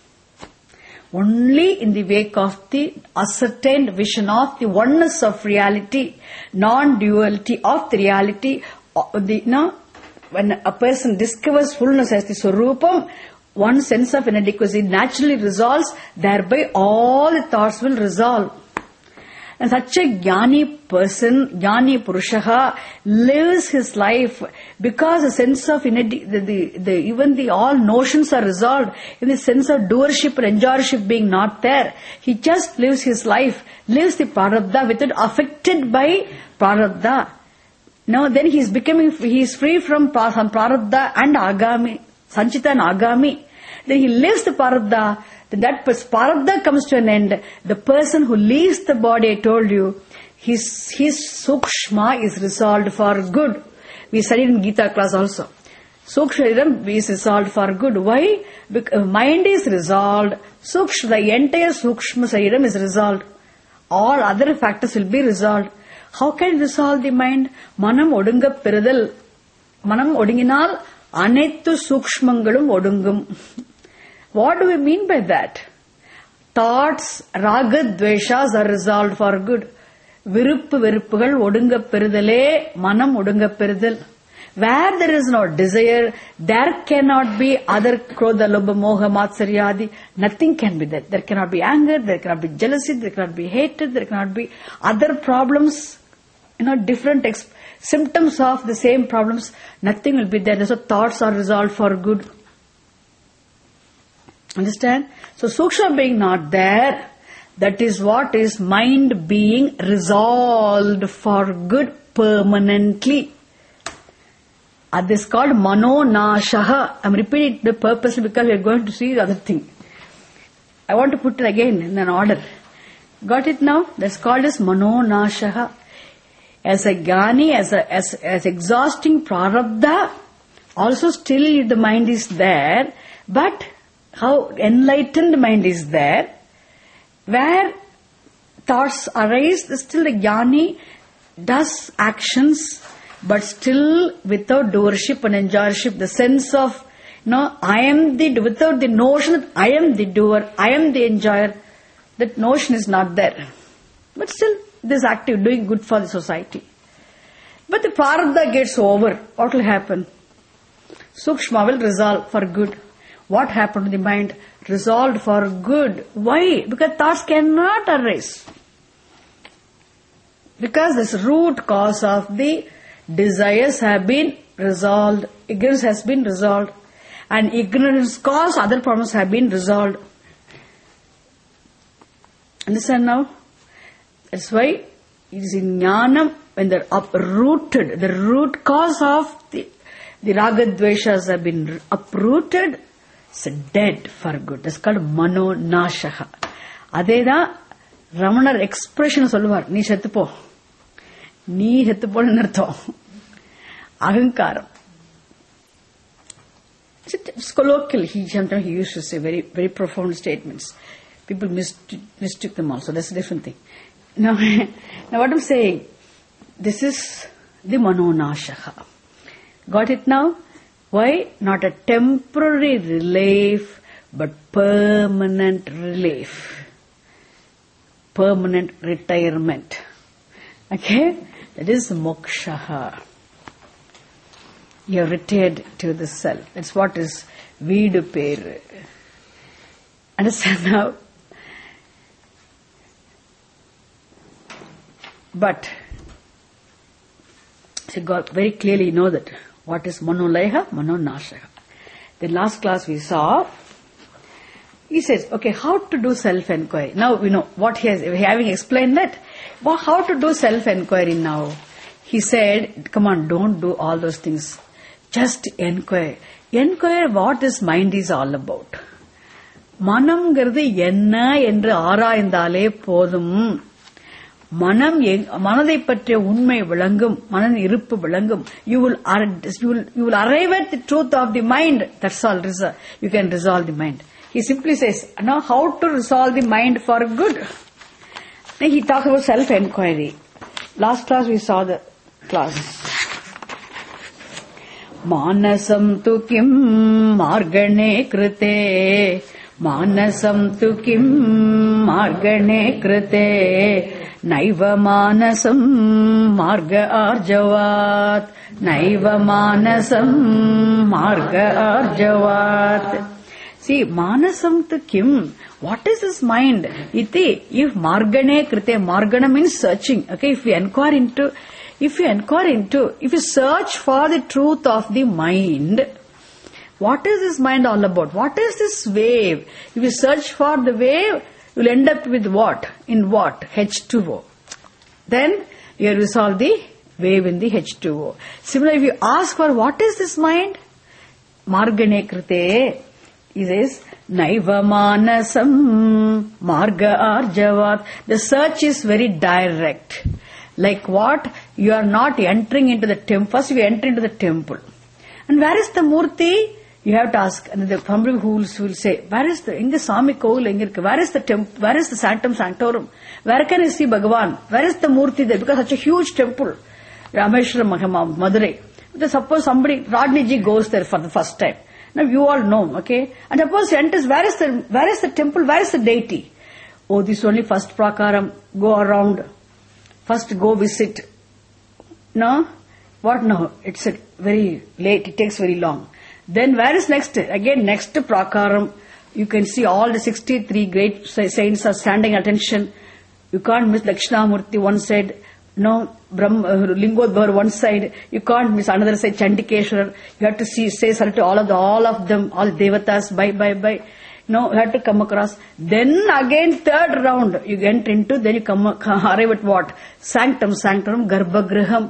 Only in the wake of the ascertained vision of the oneness of reality, non-duality of the reality. The, no, when a person discovers fullness as the Swarupam, one sense of inadequacy naturally resolves, thereby all the thoughts will resolve. And such a jnani person, jnani purushaha, lives his life because a sense of inadequacy, the, the, the, even the all notions are resolved in the sense of doership and enjoyership being not there. He just lives his life, lives the prarabdha without affected by prarabdha. Now then he is becoming, he is free from prarabdha and agami, sanchita and agami. Then he lives the prarabdha. Then that prarabdha comes to an end. The person who leaves the body, I told you, his, his sukshma is resolved for good. We studied in Gita class also. Sukshma is resolved for good. Why? Because mind is resolved. Sukshma, the entire sukshma sariram is resolved. All other factors will be resolved. How can you resolve the mind? Manam odunga peridal. Manam odinginal anettu sukshmangalum odungum. What do we mean by that? Thoughts, raga, dveshas are resolved for good. Viruppu, viruppugal, odunga peridale, manam odunga peridal. Where there is no desire, there cannot be other krodha, lobha, moha, matsaryadi. Nothing can be there. There cannot be anger, there cannot be jealousy, there cannot be hatred, there cannot be other problems, you know, different ex- symptoms of the same problems. Nothing will be there. So thoughts are resolved for good. Understand? So sukshma being not there, that is what is mind being resolved for good permanently. And this is called mano nashaha. I am repeating it purposely because we are going to see the other thing. I want to put it again in an order. Got it now? That's called as mano nashaha. As a jnani, as a, as, as exhausting prarabdha, also still the mind is there, but how enlightened mind is there, where thoughts arise, still the jnani does actions, but still without doership and enjoyership, the sense of, you know, I am the, without the notion that I am the doer, I am the enjoyer, that notion is not there. But still, this active, doing good for the society. But the prarabdha gets over, what will happen? Sukshma will resolve for good. What happened to the mind? Resolved for good. Why? Because thoughts cannot arise. Because this root cause of the desires have been resolved. Ignorance has been resolved. And ignorance cause other problems have been resolved. Understand now? That's why it is in jnanam, when they're uprooted, the root cause of the, the raga dveshas have been uprooted, it's dead for good. That's called mano nashaha. Adeda Ramanar expression solluvar, nee settupo. Nee settupo nu artham. Ahankaram. It's colloquial. He sometimes he used to say very, very profound statements. People mistook, mistook them also. That's a different thing. Now, now what I'm saying, this is the manonashaha. Got it now? Why? Not a temporary relief, but permanent relief. Permanent retirement. Okay? That is mokshaha. You have retired to the self. That's what is Veedu Peru. Understand now? But, so God very clearly know that what is manolaya, manonashaha. The last class we saw, he says, okay, how to do self-enquiry. Now we know what he has, having explained that, well, how to do self-enquiry now. He said, come on, don't do all those things. Just enquire. Enquire what this mind is all about. Manamgirது என்ன என்று ஆராய்ந்தாலே போதும். மனம் மனதை பற்றிய உண்மை விளங்கும், மனதின் இருப்பு விளங்கும். You will, you will, you will arrive at the truth of the mind. That's all. You can resolve the mind. He simply says, now how to resolve the mind for good? Then he talks about self-enquiry. Last class we saw the class. Manasam tu kim margane krite, Manasam tu kim margane krite, Naiva manasam marga arjavat, Naiva manasam marga arjavat. See, manasam tu kim, what is his mind? Iti, if margane krite, margana means searching. Okay, if we inquire into If you inquire into, if you search for the truth of the mind, what is this mind all about? What is this wave? If you search for the wave, you will end up with what? In what? H two O. Then you resolve the wave in the H two O. Similarly, if you ask for what is this mind? Margane krite, he says, Naiva manasam marga arjavat. The search is very direct. Like what? You are not entering into the temple. First you enter into the temple. And where is the Murti? You have to ask. And the somebody who will say, where is the, inga Swami Kovil, where is the temple, where is the Sanctum Sanctorum? Where can I see Bhagavan? Where is the Murti there? Because such a huge temple. Rameshwaram, Madurai. Suppose somebody, Rodney ji goes there for the first time. Now you all know, okay? And suppose he enters, where is the, where is the temple, where is the deity? Oh, this is only first prakaram, go around. First go visit. No? What no? It's a very late, it takes very long. Then where is next? Again, next to Prakaram, you can see all the sixty-three great saints are standing attention. You can't miss Dakshinamurti one side, no, Brahm, uh, Lingodhvar one side. You can't miss another side, Chandikeshwar. You have to see, say salute to all of the, all of them, all devatas, bye, bye, bye. No, you have to come across. Then again, third round, you enter into, then you come, arrive at what? Sanctum, Sanctorum, Garbhagriham.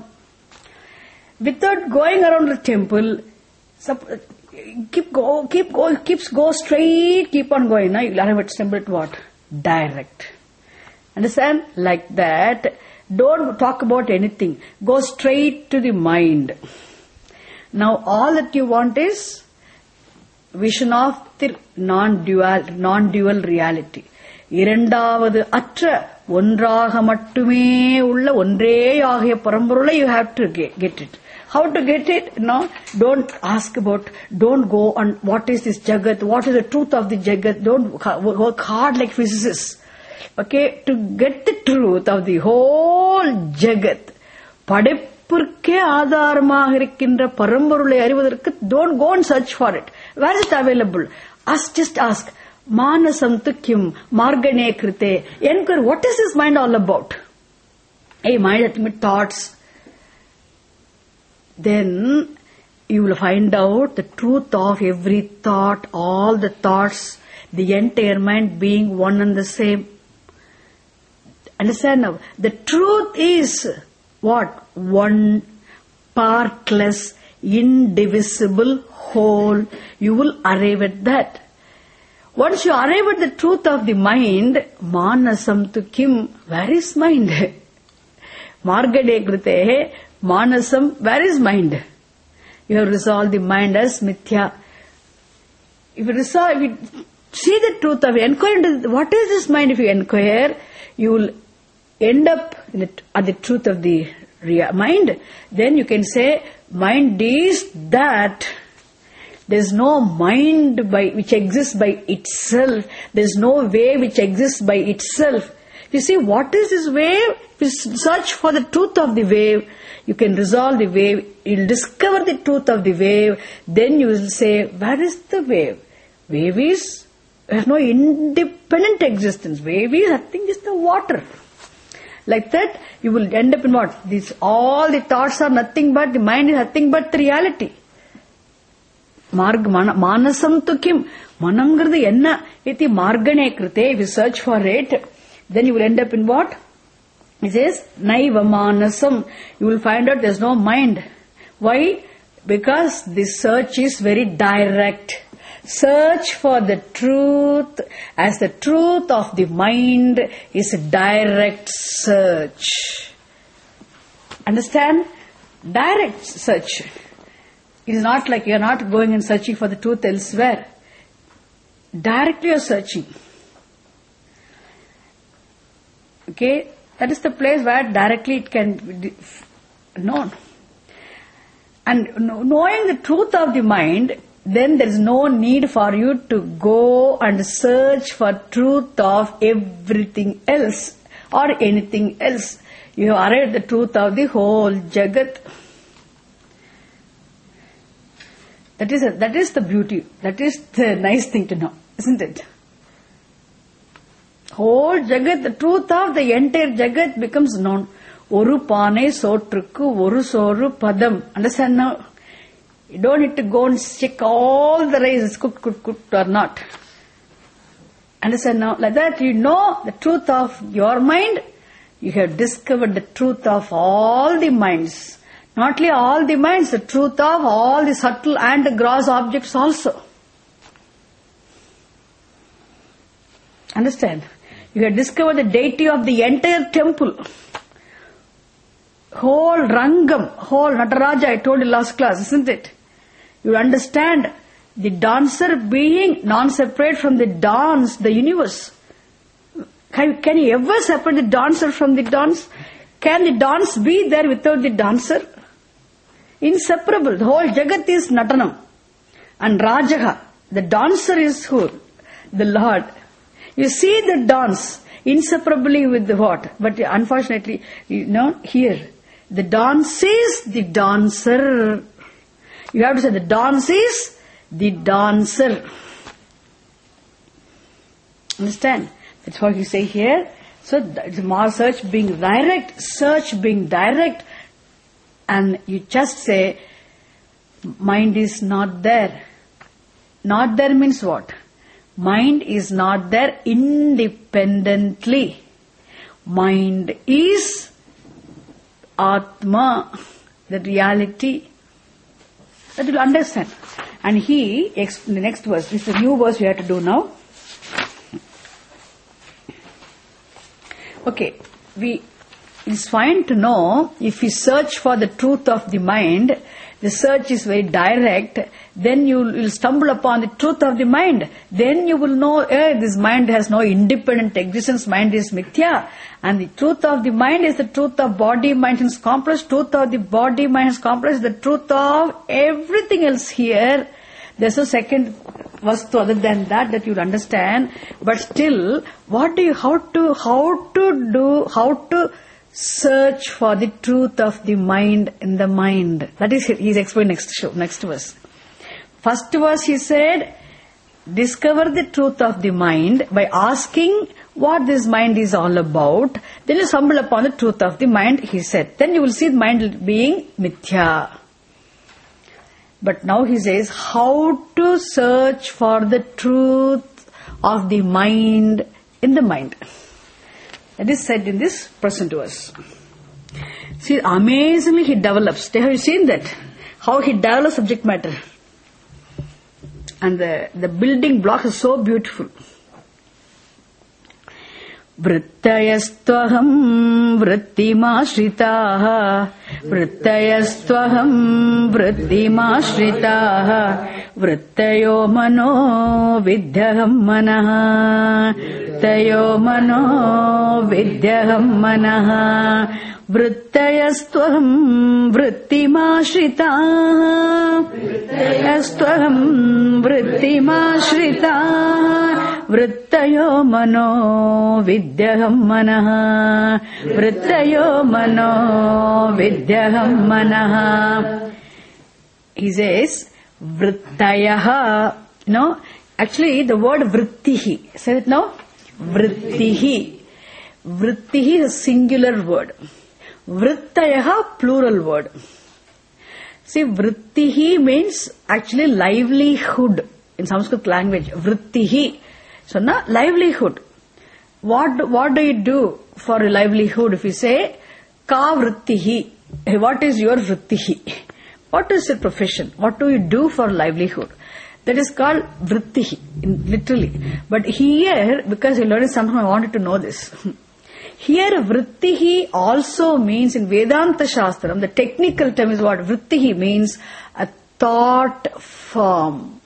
Without going around the temple, keep go, keep go, keeps go straight, keep on going. Now you arrive at temple at what? Direct. Understand? Like that. Don't talk about anything. Go straight to the mind. Now all that you want is vision of the non-dual, non-dual reality. இரண்டாவது அற்ற ஒன்றாக மட்டுமே உள்ள ஒன்றே ஆகிய பரம்பொருளை you have to get, get it. How to get it? No, don't ask about, don't go on what is this Jagat, what is the truth of the Jagat. Don't work hard like physicists. Okay, to get the truth of the whole Jagat, படைப்பிற்கே ஆதாரமாக இருக்கின்ற பரம்பொருளை அறிவதற்கு don't go and search for it. Where is it available? Ask, just ask. Manasam tu kim, margane krite. Enquire, what is his mind all about? Hey, mind ultimate thoughts. Then you will find out the truth of every thought, all the thoughts, the entire mind being one and the same. Understand now? The truth is what? One, partless, indivisible, whole. You will arrive at that. Once you arrive at the truth of the mind, manasam tu kim, where is mind? Margade krite, manasam, where is mind? You have resolved the mind as mithya. If you resolve, if you see the truth of it, inquire into what is this mind. If you inquire, you will end up in the, at the truth of the real mind. Then you can say, mind is that. There is no mind by which exists by itself. There is no wave which exists by itself. You see, what is this wave? If you search for the truth of the wave, you can resolve the wave. You will discover the truth of the wave. Then you will say, where is the wave? Wave is, has no independent existence. Wave is, nothing, is the water. Like that, you will end up in what? These, all the thoughts are nothing but, the mind is nothing but the reality. Marg, mana, manasam tu kim? Manamgirdi enna iti margane krite. If you search for it, then you will end up in what? It says, naiva manasam. You will find out there is no mind. Why? Because the search is very direct. Search for the truth as the truth of the mind is a direct search. Understand? Direct search. It is not like you are not going and searching for the truth elsewhere. Directly you are searching. Okay? That is the place where directly it can be known. And knowing the truth of the mind, then there is no need for you to go and search for truth of everything else or anything else. You have arrived at the truth of the whole Jagat. That is, a, that is the beauty. That is the nice thing to know, isn't it? Whole Jagat, the truth of the entire Jagat becomes known. Oru pane sotrukku oru soru padam. Understand now? You don't need to go and check all the rice, cooked, cooked, cooked or not. Understand now? Like that, you know the truth of your mind. You have discovered the truth of all the minds. Not only all the minds, the truth of all the subtle and the gross objects also. Understand? You have discovered the deity of the entire temple. Whole Rangam, whole Nataraja, I told you last class, isn't it? You understand the dancer being non-separate from the dance, the universe. Can, can you ever separate the dancer from the dance? Can the dance be there without the dancer? Inseparable. The whole Jagat is Natanam. And Rajaha, the dancer is who? The Lord. You see the dance inseparably with the what? But unfortunately, you know, here, the dance is the dancer. You have to say the dance is the dancer. Understand? That's what you say here. So, the search being direct, search being direct, and you just say, mind is not there. Not there means what? Mind is not there independently. Mind is Atma, the reality. That you'll understand. And he, the next verse, this is the new verse we have to do now. Okay, we, it's fine to know if we search for the truth of the mind, the search is very direct, then you will stumble upon the truth of the mind. Then you will know, eh, this mind has no independent existence, mind is mithya. And the truth of the mind is the truth of body, mind is complex. Truth of the body, mind is complex. The truth of everything else here. There's no second vastu other than that that you'll understand. But still, what do you, how to, how to do, how to search for the truth of the mind in the mind. That is, he's explaining next show, next verse. First verse he said, discover the truth of the mind by asking what this mind is all about. Then you stumble upon the truth of the mind, he said. Then you will see the mind being mithya. But now he says, how to search for the truth of the mind in the mind. That is said in this present verse. See, amazingly he develops. Have you seen that? How he develops subject matter. And the, the building block is so beautiful. Vrittayastvaham vrittimashritah Vrittayastvaham vrittimashritah Vrittayo mano vidyaham manah Vrittayo mano vidyaham manah Vrittayastvaham vrittimashritah Vrittayastvaham vrittimashritah Vrittayo mano vidyaham manah Vrittayo mano vidyaham manah. He says Vrittayaha. No, actually the word Vrittihi. Say it now. Vrittihi. Vrittihi is a singular word. Vrittayaha plural word. See, Vrittihi means actually livelihood in Sanskrit language. Vrittihi. So now livelihood. What what do you do for a livelihood? If you say Ka Vrittihi, what is your Vrittihi? What is your profession? What do you do for livelihood? That is called Vrittihi, literally. But here, because you learned something, I wanted to know this. Here Vrittihi also means in Vedanta Shastram, the technical term is what? Vrittihi means a thought form.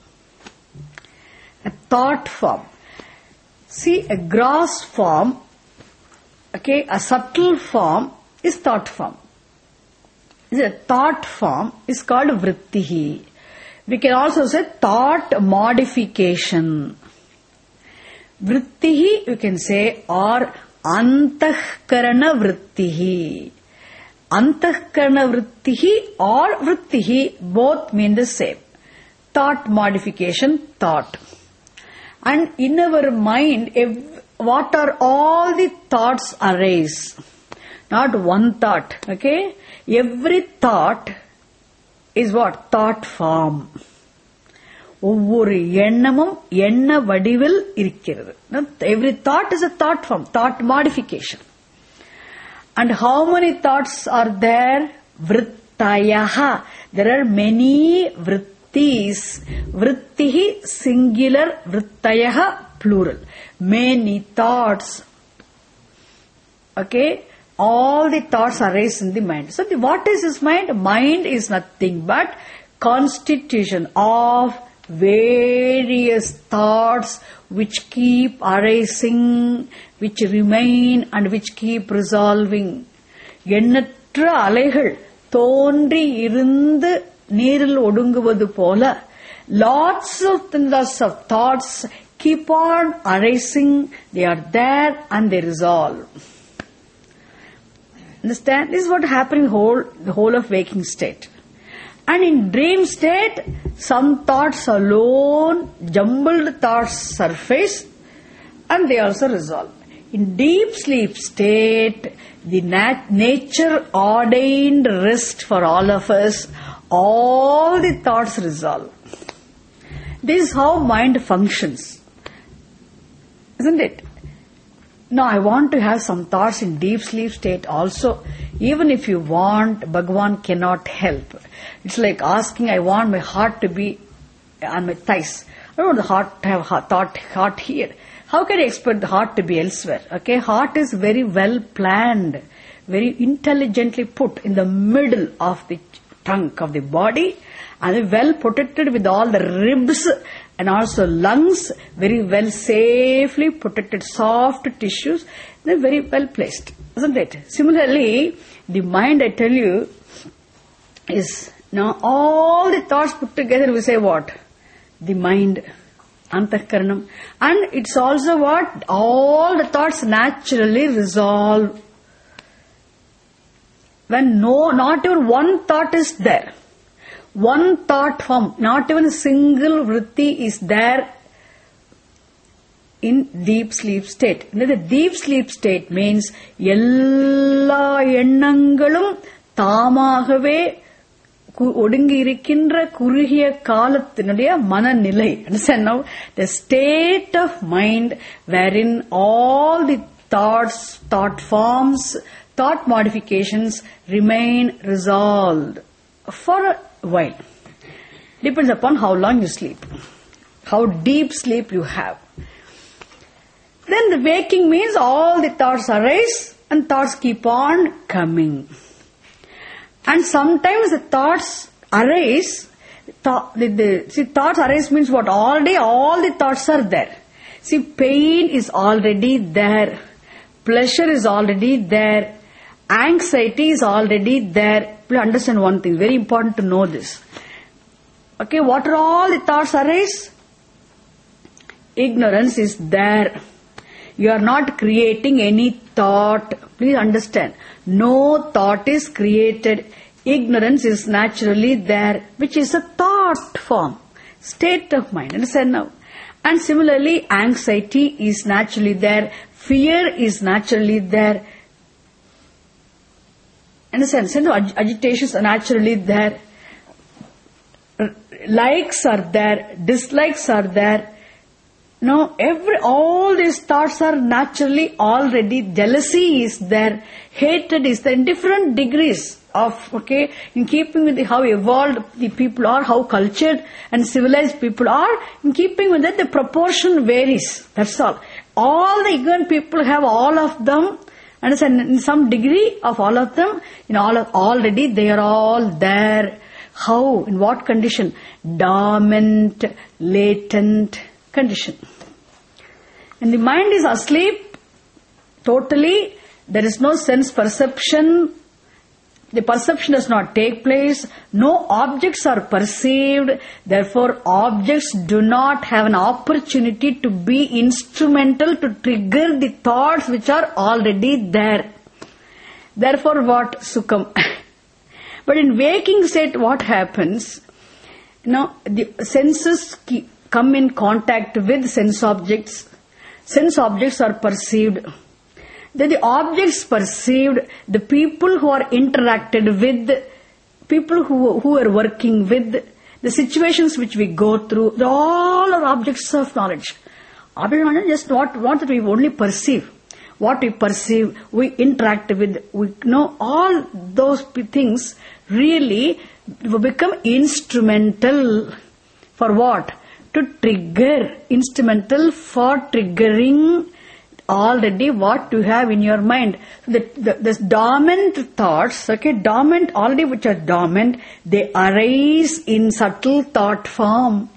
A thought form. See, a gross form, okay, a subtle form is thought form. A thought form is called Vrittihi. We can also say thought modification. Vrittihi, you can say, or Antahkarana Vrittihi. Antahkarana Vrittihi or Vrittihi, both mean the same. Thought modification, thought. And in our mind, if, what are all the thoughts arise? Not one thought, okay? Every thought is what? Thought form. ஒவ்வொரு எண்ணமும் எண்ண வடிவில் இருக்கிறது. Every thought is a thought form, thought modification. And how many thoughts are there? Vrittayaha. There are many vrittis. Vrittihi singular, vrittayaha plural. Many thoughts. Okay? All the thoughts arise in the mind. So the, what is this mind? Mind is nothing but constitution of various thoughts which keep arising, which remain and which keep resolving. எண்ணற்ற அலைகள் தோன்றி இருந்து நீரில் ஒடுங்குவது போல lots of lots of thoughts keep on arising, they are there and they resolve. Understand? This is what happens in whole, the whole of waking state. And in dream state, some thoughts alone, jumbled thoughts surface and they also resolve. In deep sleep state, the nat- nature ordained rest for all of us, all the thoughts resolve. This is how mind functions. Isn't it? Now I want to have some thoughts in deep sleep state also. Even if you want, Bhagavan cannot help. It's like asking, I want my heart to be on my thighs. I don't want the heart to have heart, thought, heart here. How can I expect the heart to be elsewhere? Okay, heart is very well planned, very intelligently put in the middle of the trunk of the body, and well protected with all the ribs and also lungs, very well safely protected, soft tissues. They're very well placed, isn't it? Similarly, the mind, I tell you, is now all the thoughts put together, we say what? The mind, Antahkaranam. And it's also what? All the thoughts naturally resolve. When no, not even one thought is there. One thought form, not even a single vritti is there in deep sleep state. The deep sleep state means எல்லா எண்ணங்களும் தாமாகவே ஒடுங்கி இருக்கின்ற குறுகிய காலத்தினுடைய மனநிலை. Understand now? The state of mind wherein all the thoughts, thought forms, thought modifications remain resolved for a while. Depends upon how long you sleep, how deep sleep you have. Then the waking means all the thoughts arise and thoughts keep on coming. And sometimes the thoughts arise, th- the, the, see thoughts arise means what? Already all the thoughts are there. See, pain is already there. Pleasure is already there. Anxiety is already there. Please understand one thing, very important to know this. Okay, what are all the thoughts arise? Ignorance is there. You are not creating any thought. Please understand. No thought is created. Ignorance is naturally there, which is a thought form, state of mind. Understand now? And similarly, anxiety is naturally there. Fear is naturally there. Understand? So, agitations are naturally there. Likes are there. Dislikes are there. No, every, all these thoughts are naturally already, jealousy is there, hatred is there in different degrees of, okay, in keeping with the, how evolved the people are, how cultured and civilized people are, in keeping with that the proportion varies, that's all. All the ignorant people have all of them, understand, in some degree of all of them, in all of, already they are all there. How, in what condition? Dormant, latent condition. And the mind is asleep totally. There is no sense perception. The perception does not take place. No objects are perceived. Therefore, objects do not have an opportunity to be instrumental to trigger the thoughts which are already there. Therefore, what? Sukham. But in waking state, what happens? You know, the senses keep come in contact with sense objects. Sense objects are perceived. Then the objects perceived, the people who are interacted with, people who, who are working with, the situations which we go through, they all are objects of knowledge. Object of knowledge is just not, not that we only perceive. What we perceive, we interact with, we know all those things really will become instrumental for what? To trigger, instrumental for triggering already what you have in your mind. The, the, this dormant thoughts, okay, dormant, already which are dormant, they arise in subtle thought form.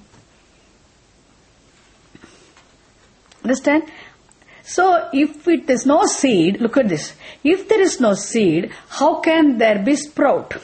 Understand? So, if it is no seed, look at this. If there is no seed, how can there be sprout?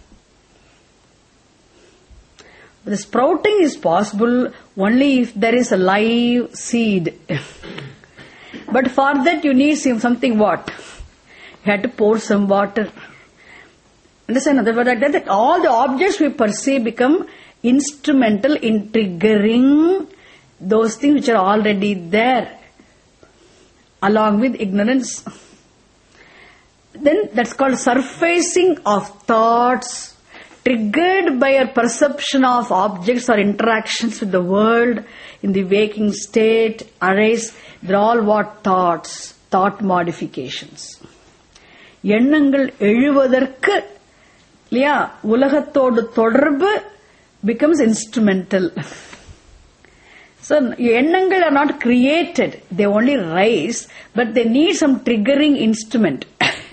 The sprouting is possible only if there is a live seed. But for that you need something what? You have to pour some water. Understand? Like that, that all the objects we perceive become instrumental in triggering those things which are already there, along with ignorance. Then that's called surfacing of thoughts, triggered by a perception of objects or interactions with the world in the waking state, arise. They're all what? Thoughts, thought modifications. எண்ணங்கள் எழுவதற்கு இல்லையா உலகத்தோடு தொடர்பு becomes instrumental. So, எண்ணங்கள் are not created, they only rise, but they need some triggering instrument.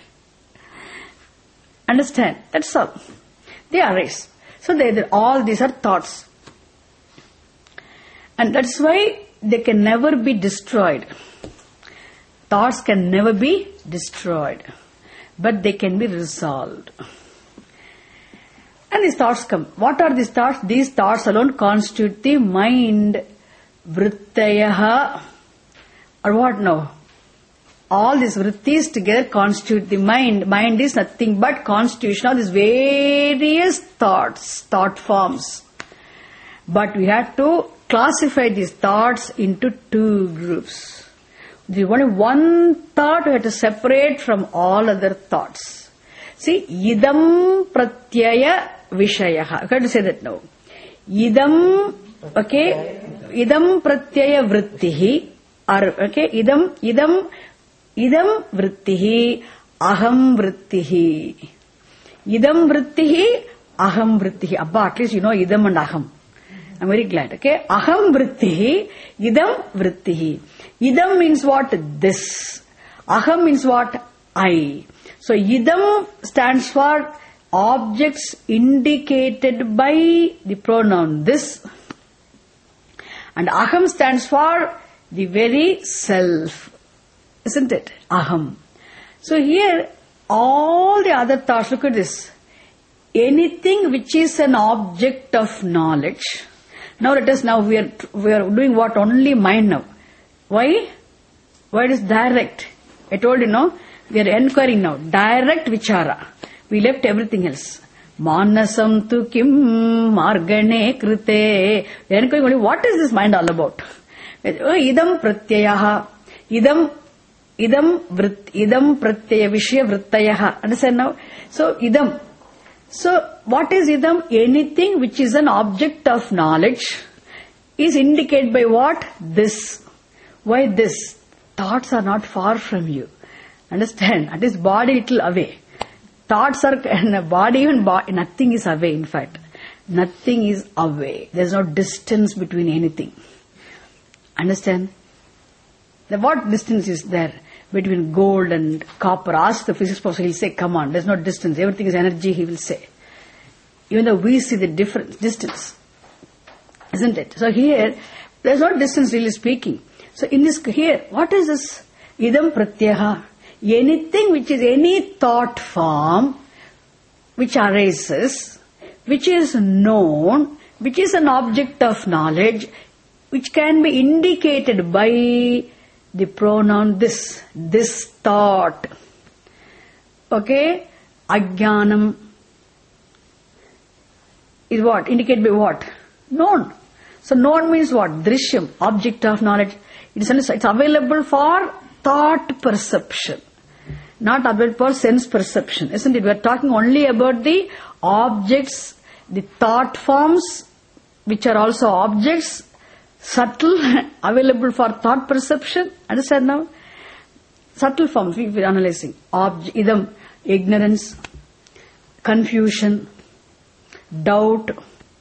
Understand? That's all. They arise. So, they, all these are thoughts. And that's why they can never be destroyed. Thoughts can never be destroyed, but they can be resolved. And these thoughts come. What are these thoughts? These thoughts alone constitute the mind. Vrittayaha, or what now? All these vrittis together constitute the mind. Mind is nothing but constitution of these various thoughts, thought forms. But we have to classify these thoughts into two groups. The only one thought we have to separate from all other thoughts. See, idam pratyaya vishayaha. I have to say that now. Idam, okay, idam pratyaya vrittihi, or okay, idam, idam, idam vrittihi, aham vrittihi. Idam vrittihi, aham vrittihi. Abba, at least you know idam and aham. I'm very glad. Okay. Aham vrittihi, idam vrittihi. Idam means what? This. Aham means what? I. So idam stands for objects indicated by the pronoun this. And aham stands for the very self. Isn't it? Aham. So here, all the other thoughts, look at this. Anything which is an object of knowledge. Now let us now, we are, we are doing what? Only mind now. Why? Why it is direct? I told you now, we are inquiring now. Direct vichara. We left everything else. Manasam tu kim margane krite. We are inquiring only what is this mind all about? Idam pratyayaha. Idam, idam vrit, idam pratyaya vishya vrittayaha. Understand now? So, idam. So, what is idam? Anything which is an object of knowledge is indicated by what? This. Why this? Thoughts are not far from you. Understand? At this body little away. Thoughts are, and body even body, nothing is away in fact. Nothing is away. There is no distance between anything. Understand? The what distance is there between gold and copper? Ask the physics professor, he'll say, come on, there's no distance. Everything is energy, he will say. Even though we see the difference, distance. Isn't it? So here, there's no distance really speaking. So in this, here, what is this? Idam pratyaha. Anything which is any thought form, which arises, which is known, which is an object of knowledge, which can be indicated by the pronoun this, this thought. Okay? Ajnanam is what? Indicated by what? Known. So known means what? Drishyam, object of knowledge. It is, it's available for thought perception. Not available for sense perception. Isn't it? We are talking only about the objects, the thought forms, which are also objects, subtle, available for thought perception. Understand now? Subtle forms we are analyzing. Obj- idam, ignorance, confusion, doubt,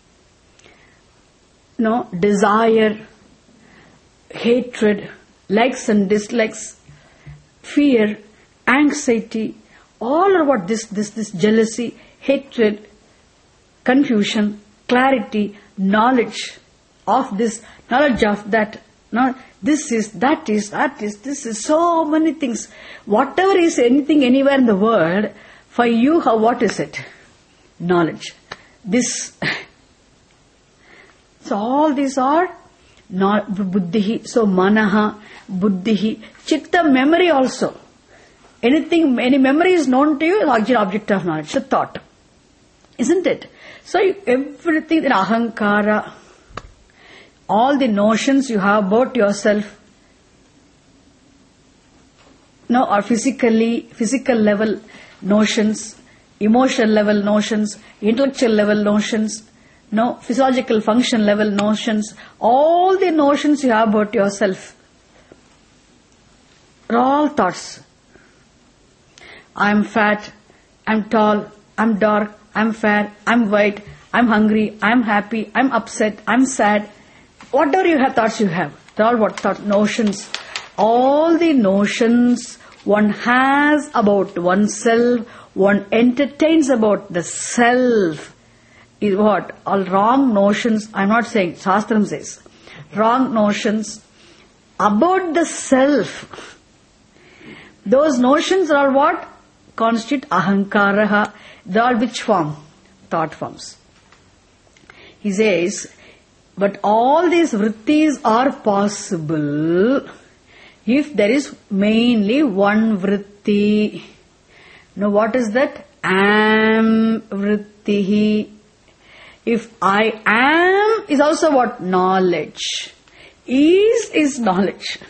no, desire, hatred, likes and dislikes, fear, anxiety, all are what this, this, this jealousy, hatred, confusion, clarity, knowledge of this, knowledge of that, no, this is, that is, that is, this is, so many things. Whatever is anything anywhere in the world, for you, how, what is it? Knowledge. This. So all these are not buddhihi. So manaha, buddhihi, chitta, memory also. Anything, any memory is known to you, is object of knowledge, so thought. Isn't it? So everything in ahankara, all the notions you have about yourself, no, or physically, physical level notions, emotional level notions, intellectual level notions, no, physiological function level notions, all the notions you have about yourself are all thoughts. I'm fat, I'm tall, I'm dark, I'm fair, I'm white, I'm hungry, I'm happy, I'm upset, I'm sad. Whatever you have, thoughts you have. They're all what thought notions. All the notions one has about oneself, one entertains about the self, is what? All wrong notions. I'm not saying, Shastram says. Wrong notions about the self. Those notions are what? Constitute ahankaraha. They are which form? Thought forms. He says, but all these vrittis are possible if there is mainly one vritti. Now what is that? Am vrittihi. If I am is also what? Knowledge. Is is knowledge.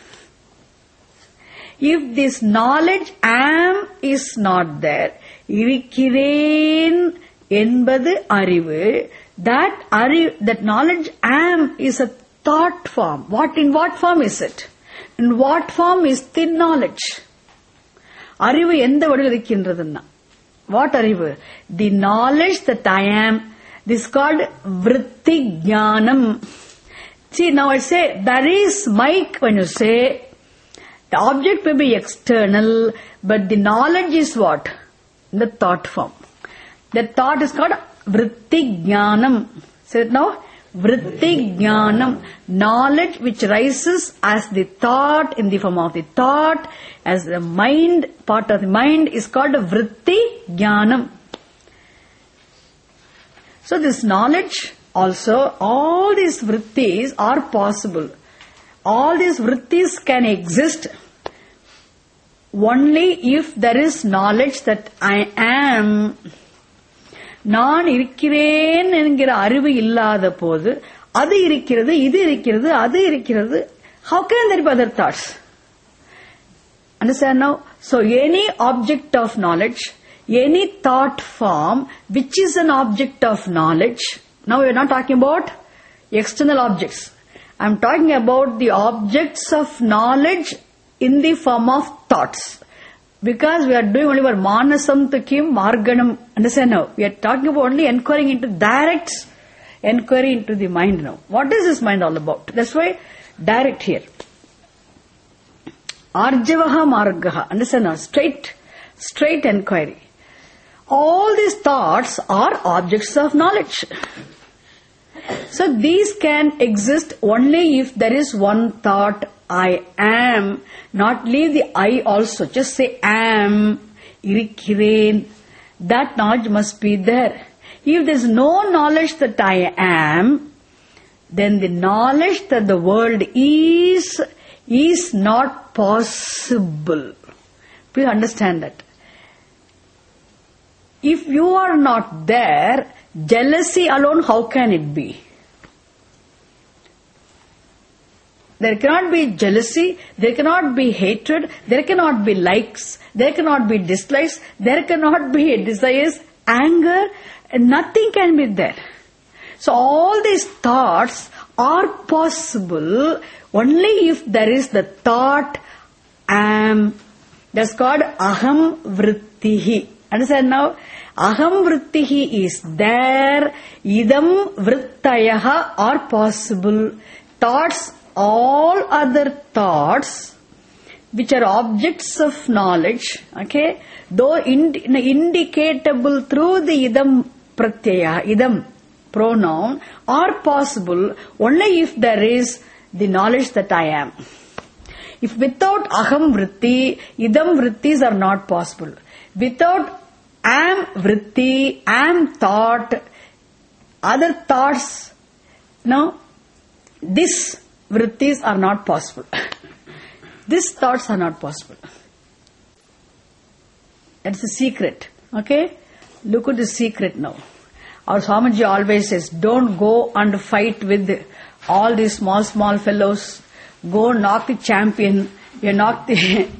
If this knowledge am is not there, irikkiren என்பது அறிவு, that அறிவு, that knowledge am is a thought form. What, in what form is it? In what form is the knowledge? அறிவு எந்த வடிவில் இருக்கின்றதுன்னா? What அறிவு? The knowledge that I am, This is called vritti jnanam. See, now I say, there is mic when you say, the object may be external, but the knowledge is what? In the thought form. The thought is called vritti jnanam. Say it now. Vritti jnanam. Knowledge which rises as the thought, in the form of the thought, as the mind, part of the mind, is called vritti jnanam. So this knowledge also, all these vrittis are possible. All these vrittis can exist only if there is knowledge that I am. நான் இருக்கிறேன் என்கிற அறிவு இல்லாத போது அது இருக்கிறது, இது இருக்கிறது, அது இருக்கிறது. How can there be other thoughts? Understand now? So any object of knowledge, any thought form which is an object of knowledge. Now we are not talking about external objects. I am talking about the objects of knowledge in the form of thoughts. Because we are doing only for manasam to kim marganam. Understand now? We are talking about only inquiring into direct inquiry into the mind now. What is this mind all about? That's why direct here. Arjavaha margaha. Understand now? Straight, straight inquiry. All these thoughts are objects of knowledge. So these can exist only if there is one thought, I am. Not leave the I also. Just say am, irikkiren. That knowledge must be there. If there is no knowledge that I am, then the knowledge that the world is, is not possible. Please understand that. If you are not there, jealousy alone, how can it be? There cannot be jealousy, there cannot be hatred, there cannot be likes, there cannot be dislikes, there cannot be desires, anger, nothing can be there. So all these thoughts are possible only if there is the thought am. That's called aham vrittihi. Understand now? Aham vrittihi is there, idam vrittayaha are possible. Thoughts, all other thoughts which are objects of knowledge, okay, though ind- indicatable through the idam pratyaya, idam pronoun, are possible only if there is the knowledge that I am. If without aham vritti, idam vrittis are not possible. Without am vritti, am thought, other thoughts, no, this vrittis are not possible. These thoughts are not possible. That's the secret. Okay? Look at the secret now. Our Swamiji always says, don't go and fight with all these small, small fellows. Go knock the champion. You knock the...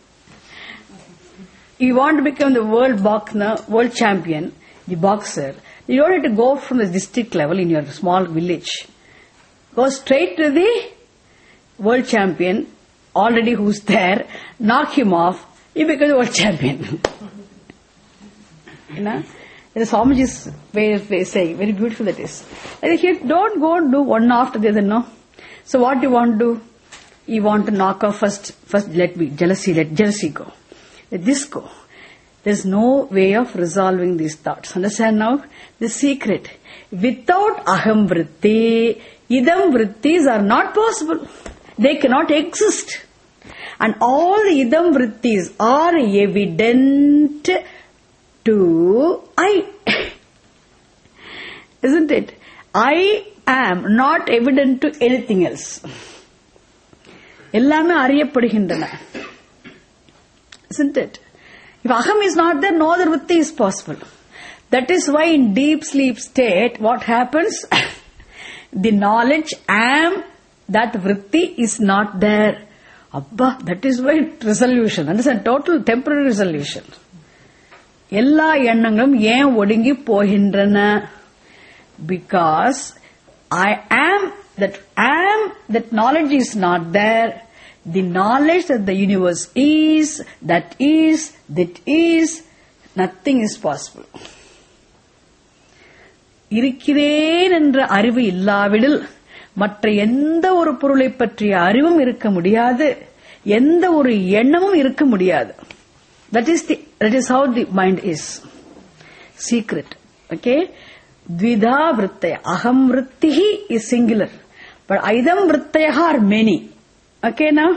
You want to become the world boxer, world champion, the boxer. You don't have to go from the district level in your small village. Go straight to the world champion, already who's there, knock him off, you become the world champion. You know? The Swamiji's way of saying, very beautiful that is. And here, don't go and do one after the other, no. So what you want to do? You want to knock off first, first let me, jealousy, let jealousy go. Let this go. There's no way of resolving these thoughts. Understand now? The secret. Without aham vritti, idam vrittis are not possible. They cannot exist. And all the idam vrittis are evident to I. Isn't it? I am not evident to anything else. எல்லாமே அறியப்படுகின்றன. Isn't it? If aham is not there, no other vritti is possible. That is why in deep sleep state, what happens? The knowledge am, that vritti is not there. Abba, that is why resolution. Understand? Total temporary resolution. எல்லா எண்ணங்களும் ஏன் ஒடுங்கி போகின்றன? Because I am, that am, that knowledge is not there. The knowledge that the universe is, that is, that is, nothing is possible. இருக்கிறேன் என்ற அறிவு இல்லாவிடில் மற்ற எந்த ஒரு பொருளை பற்றிய அறிவும் இருக்க முடியாது, எந்த ஒரு எண்ணமும் இருக்க முடியாது. That is the that is how the mind is. Secret. Okay? Dvidha vrittaya. Aham vrittihi is singular. But idam vrittayaha are many. Okay now?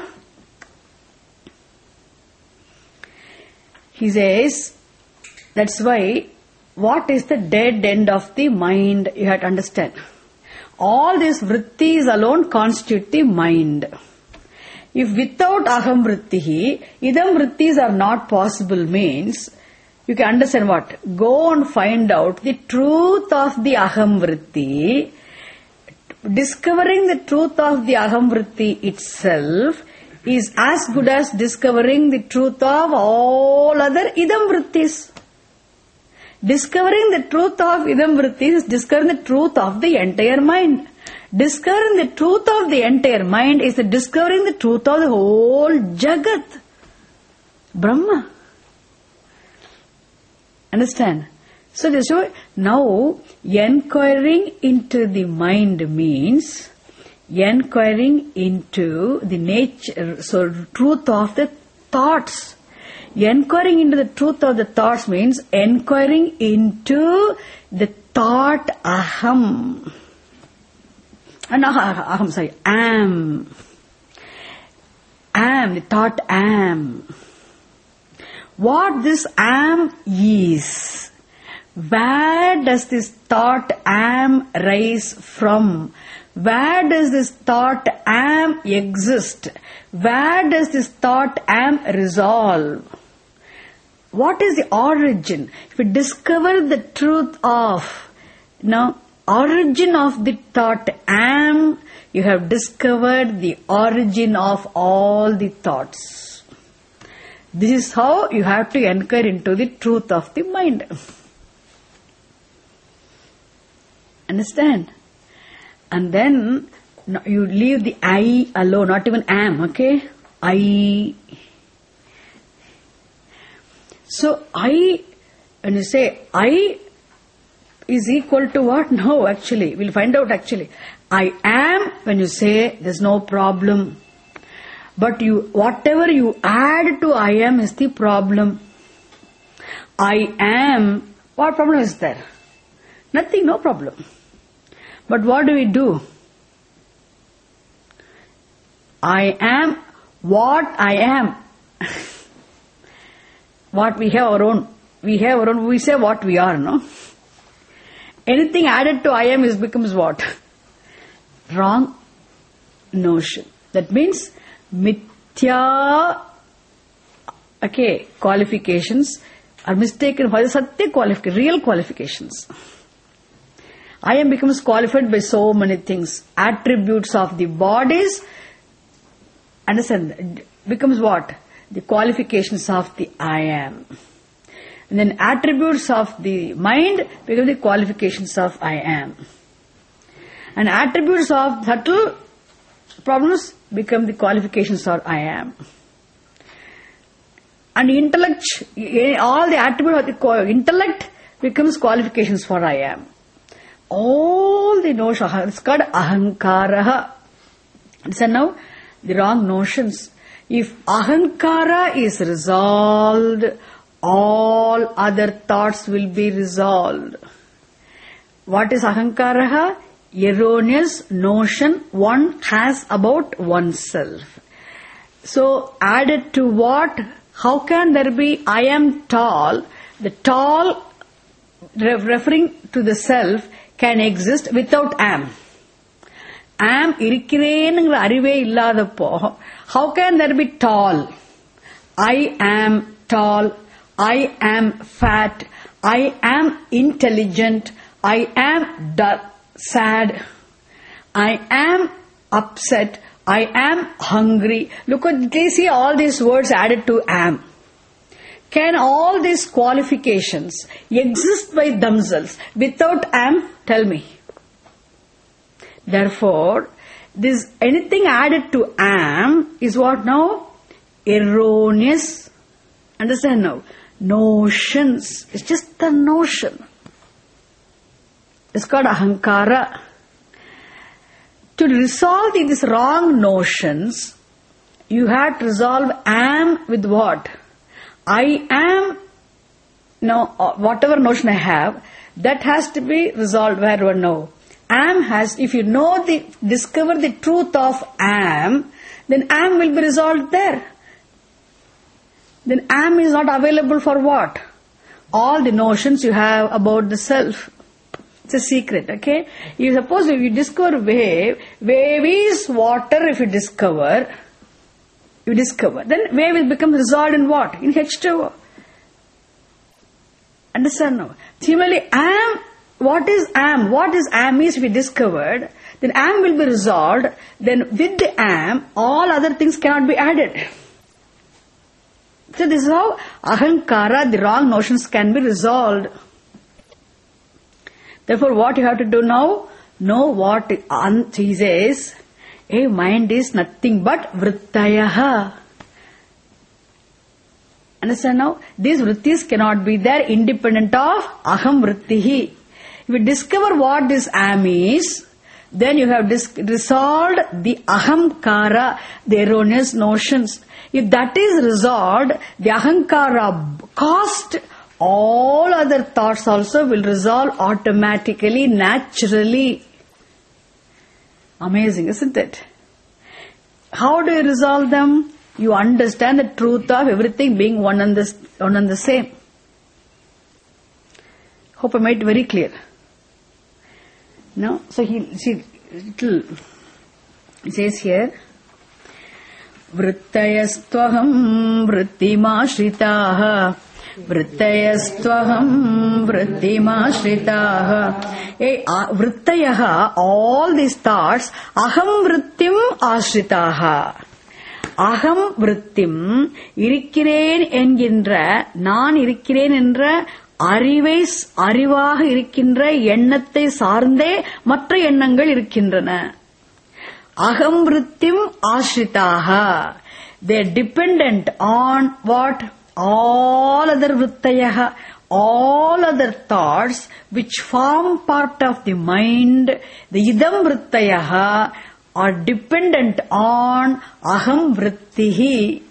He says, that's why, what is the dead end of the mind? You have to understand. All these vrittis alone constitute the mind. If without aham vrittihi, idam vrittis are not possible means, you can understand what? Go and find out the truth of the aham vritti. Discovering the truth of the aham vritti itself is as good as discovering the truth of all other idam vrittis. Discovering the truth of idam vrittis is discovering the truth of the entire mind. Discovering the truth of the entire mind is the discovering the truth of the whole Jagat. Brahma. Understand? So this way, now inquiring into the mind means inquiring into the nature, so truth of the thoughts. Inquiring into the truth of the thoughts means inquiring into the thought aham. And uh, aham, sorry, am. Am, the thought am. What this am is. Where does this thought am rise from? Where does this thought am exist? Where does this thought am resolve? What is the origin? If we discover the truth of, now, origin of the thought am, you have discovered the origin of all the thoughts. This is how you have to inquire into the truth of the mind. Understand? And then you leave the I alone, not even am, okay? I. So I, when you say I is equal to what? No, actually. We'll find out actually. I am, when you say, there's no problem. But you, whatever you add to I am is the problem. I am, what problem is there? Nothing, no problem. But what do we do? I am what I am. What we have our own. We have our own, we say what we are, no? Anything added to I am is becomes what? Wrong notion. That means mithya, okay, qualifications are mistaken for the satya qualifications, real qualifications. I am becomes qualified by so many things. Attributes of the bodies, understand, becomes what? The qualifications of the I am. And then attributes of the mind become the qualifications of I am. And attributes of subtle problems become the qualifications of I am. And intellect, all the attributes of the intellect becomes qualifications for I am. All the notions, it's called ahankara. So now, the wrong notions. If ahankara is resolved, all other thoughts will be resolved. What is ahankara? Erroneous notion one has about oneself. So, added to what? How can there be I am tall? The tall, referring to the self, can exist without am. Am irikkirenengra arive illadappo, how can there be tall? I am tall, I am fat, I am intelligent, I am dull, sad, I am upset, I am hungry. Look at, they see all these words added to am. Can all these qualifications exist by themselves without am? Tell me. Therefore, this anything added to am is what now? Erroneous. Understand now? Notions. It's just the notion. It's called ahankara. To resolve these wrong notions, you have to resolve am with what? I am, no, whatever notion I have, that has to be resolved where or no. Am has, if you know the, discover the truth of am, then am will be resolved there. Then am is not available for what? All the notions you have about the self. It's a secret, okay? You suppose if you discover wave, wave is water if you discover, you discover. Then wave will become resolved in what? In H two O. Understand now? Similarly, am, what is am? What is am is we discovered, then am will be resolved, then with the am, all other things cannot be added. So this is how ahankara, the wrong notions can be resolved. Therefore, what you have to do now? Know what he says. A mind is nothing but vrittayaha. Understand now? These vrittis cannot be there independent of aham vrittihi. If you discover what this am is, then you have dis- resolved the ahamkara, the erroneous notions. If that is resolved, the ahankara cost, all other thoughts also will resolve automatically, naturally. Amazing, isn't it? How do you resolve them? You understand the truth of everything being one and the, one and the same. Hope I made it very clear. No? So he, see, little, he says here, Vrittayastvaham vrittimashritah Vrittayastvaham vrittimashritah. Hey, vrittayaha, all these thoughts, aham vrittim ashritaha. Aham vrittim, irikkiren enginra, நான் இருக்கிறேன் என்ற அறிவை அறிவாக இருக்கின்ற எண்ணத்தை சார்ந்தே மற்ற எண்ணங்கள் இருக்கின்றன. அகம் விருத்திம் ஆஸ்ரிதாக. They are dependent on what? All other vrittayaha, all other thoughts which form part of the mind, the idam vrittayaha, are dependent on aham vrittihi.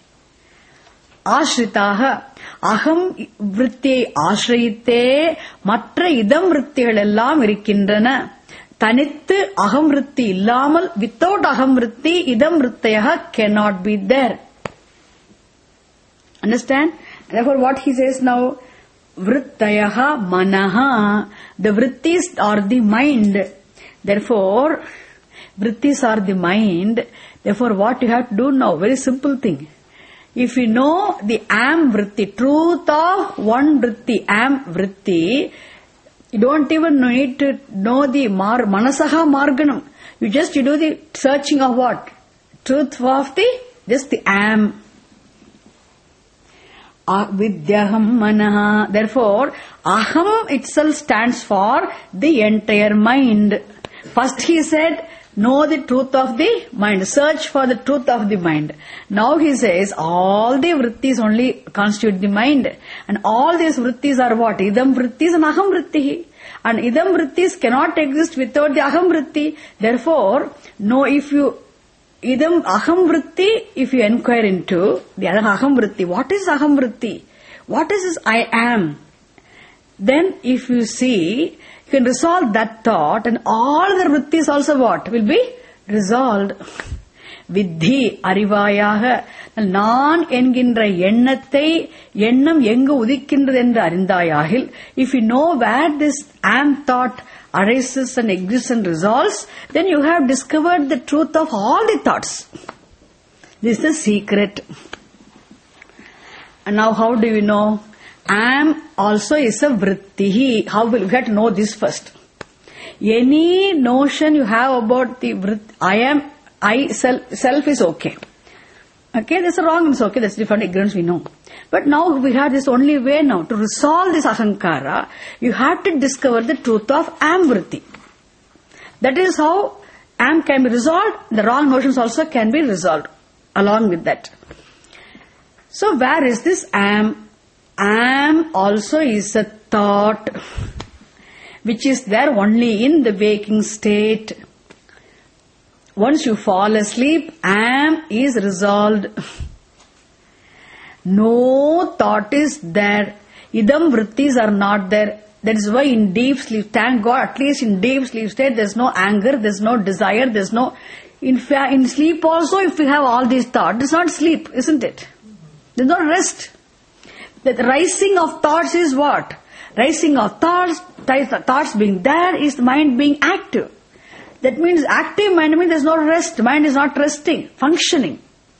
Ashritaha. அகம் விருத்தியை ஆசிரியித்தே மற்ற இதம் விருத்திகள் எல்லாம் இருக்கின்றன. தனித்து அகம் விருத்தி இல்லாமல், வித்தவுட் அகம் விருத்தி இதம் விருத்தையாக cannot be there. Understand? Therefore what he says now, vrittayaha manaha, the vrittis are the mind. Therefore vrittis are the mind. Therefore what you have to do now, very simple thing. If you know the am vritti, truth of one vritti, am vritti, you don't even need to know the mar, manasaha marganam. You just you do the searching of what? Truth of the, just the am. Vidyaham manaha. Therefore, aham itself stands for the entire mind. First he said, know the truth of the mind. Search for the truth of the mind. Now he says, all the vrittis only constitute the mind. And all these vrittis are what? Idam vrittis and aham vritti. And idam vrittis cannot exist without the aham vritti. Therefore, no, if you, idam aham vritti, if you inquire into the other aham vritti, what is aham vritti? What is this I am? Then if you see, you can resolve that thought and all the vrittis also what? Will be resolved. Viddhi arivayaha. நான் என்கின்ற எண்ணத்தை எண்ணம் எங்கு உதிக்கின்றது என்று அறிந்தாயாகில், if you know where this am thought arises and exists and resolves, then you have discovered the truth of all the thoughts. This is the secret. And now how do you know? Am also is a vritti. How will you get to know this first? Any notion you have about the vritti, I am, I, self, self is okay. Okay, that's wrong, it's okay, that's different ignorance we know. But now we have this only way now to resolve this ahankara, you have to discover the truth of am vritti. That is how am can be resolved, the wrong notions also can be resolved along with that. So where is this am? Am also is a thought. which is there only in the waking state. Once you fall asleep, am is resolved. No thought is there. Idam vrittis are not there. That is why in deep sleep, thank God, at least in deep sleep state, there is no anger, there is no desire, there is no... In, fa- in sleep also, if we have all these thoughts, it's not sleep, isn't it? There is no rest. The rising of thoughts is what? Rising of thoughts, th- thoughts being there is the mind being active. That means active mind means there is no rest. Mind is not resting, functioning.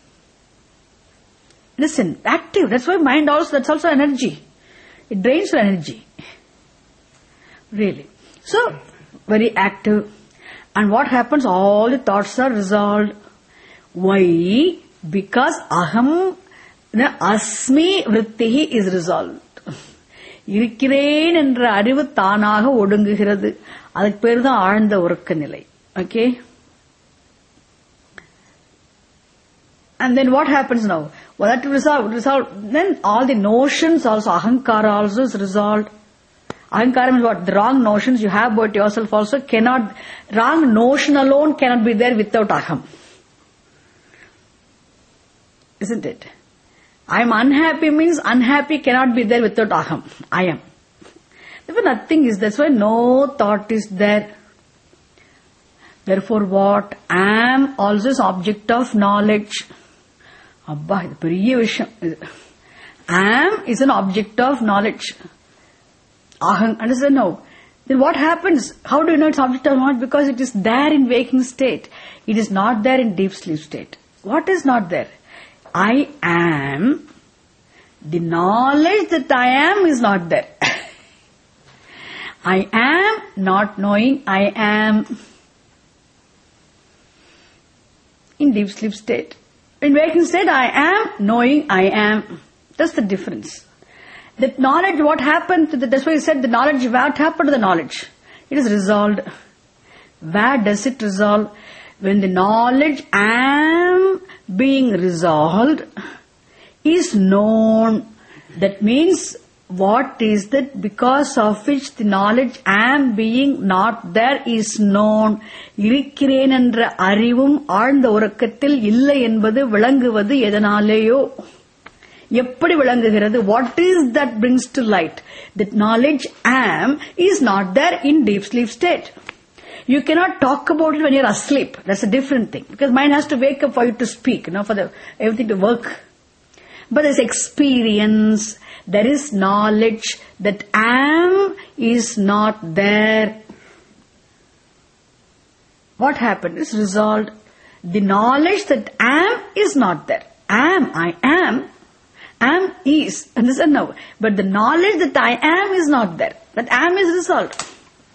Listen, active. That's why mind also, that's also energy. It drains your energy. Really. So, very active. And what happens? All the thoughts are resolved. Why? Because aham, the asmi vrittihi is resolved. இருக்கிறேன் என்ற அறிவு தானாக ஒடுங்குகிறது. அதுக்கு பேர் தான் ஆழ்ந்த உறக்க நிலை. Okay? And then what happens now? Well, that resolve, resolve. Then all the notions also, ahankara also is resolved. Ahankara means what? The wrong notions you have about yourself also cannot, wrong notion alone cannot be there without aham. Isn't it? I am unhappy means unhappy cannot be there without aham. I am. Therefore nothing is there. That's why no thought is there. Therefore what? Am also is object of knowledge. Abba, இது பெரிய விஷயம். Am is an object of knowledge. Aham, understand now? Then what happens? How do you know it's object of knowledge? Because it is there in waking state. It is not there in deep sleep state. What is not there? I am. The knowledge that I am is not there. I am not knowing I am. In deep sleep state. In waking state, I am knowing I am. That's the difference. That knowledge, what happened to the, that's why he said the knowledge, what happened to the knowledge? It is resolved. Where does it resolve? When the knowledge am being resolved is known. That means what is that because of which the knowledge am being not there is known. இருக்கிறேன் என்ற அறிவும் ஆழ்ந்த உறக்கத்தில் இல்லை என்பது விளங்குவது எதனாலேயோ எப்படி விளங்குகிறது? What is that brings to light? That knowledge am is not there in deep sleep state. You cannot talk about it when you are asleep. That's a different thing. Because mind has to wake up for you to speak, you know, for the everything to work. But there's experience, there is knowledge that am is not there. What happened? It's resolved. The knowledge that am is not there. Am, I am. Am is. Understand now? But the knowledge that I am is not there. That am is resolved.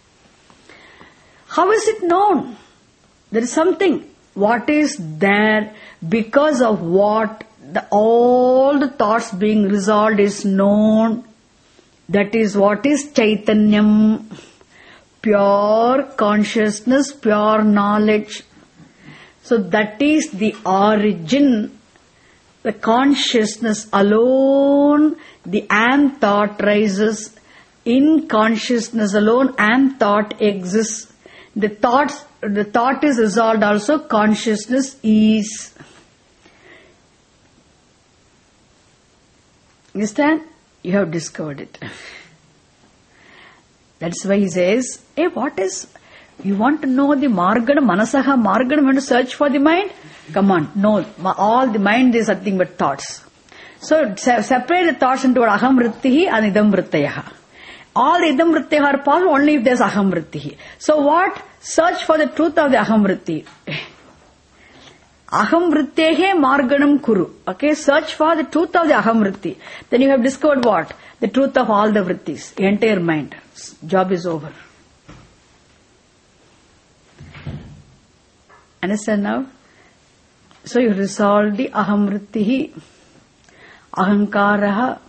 How is it known? There is something. What is there? Because of what? The, all the thoughts being resolved is known. That is what is Chaitanyam. Pure consciousness, pure knowledge. So that is the origin. The consciousness alone, the am thought rises. In consciousness alone, am thought exists. The thoughts, the thought is resolved also, consciousness is. Understand? You have discovered it. That's why he says, hey, what is, you want to know the margana, manasaha, margana, you want to search for the mind? Come on, no, all the mind is nothing but thoughts. So separate the thoughts into aham vrittihi and idam vrittayaha. All the idam vrittayaha are possible only if there is aham vrittihi. So what? Search for the truth of the aham vritti. Aham vrittehe marganam kuru. Okay, search for the truth of the aham vritti. Then you have discovered what? The truth of all the vrittis, the entire mind. Job is over. Understand now? So you resolve the aham vrittihi, ahankaraha.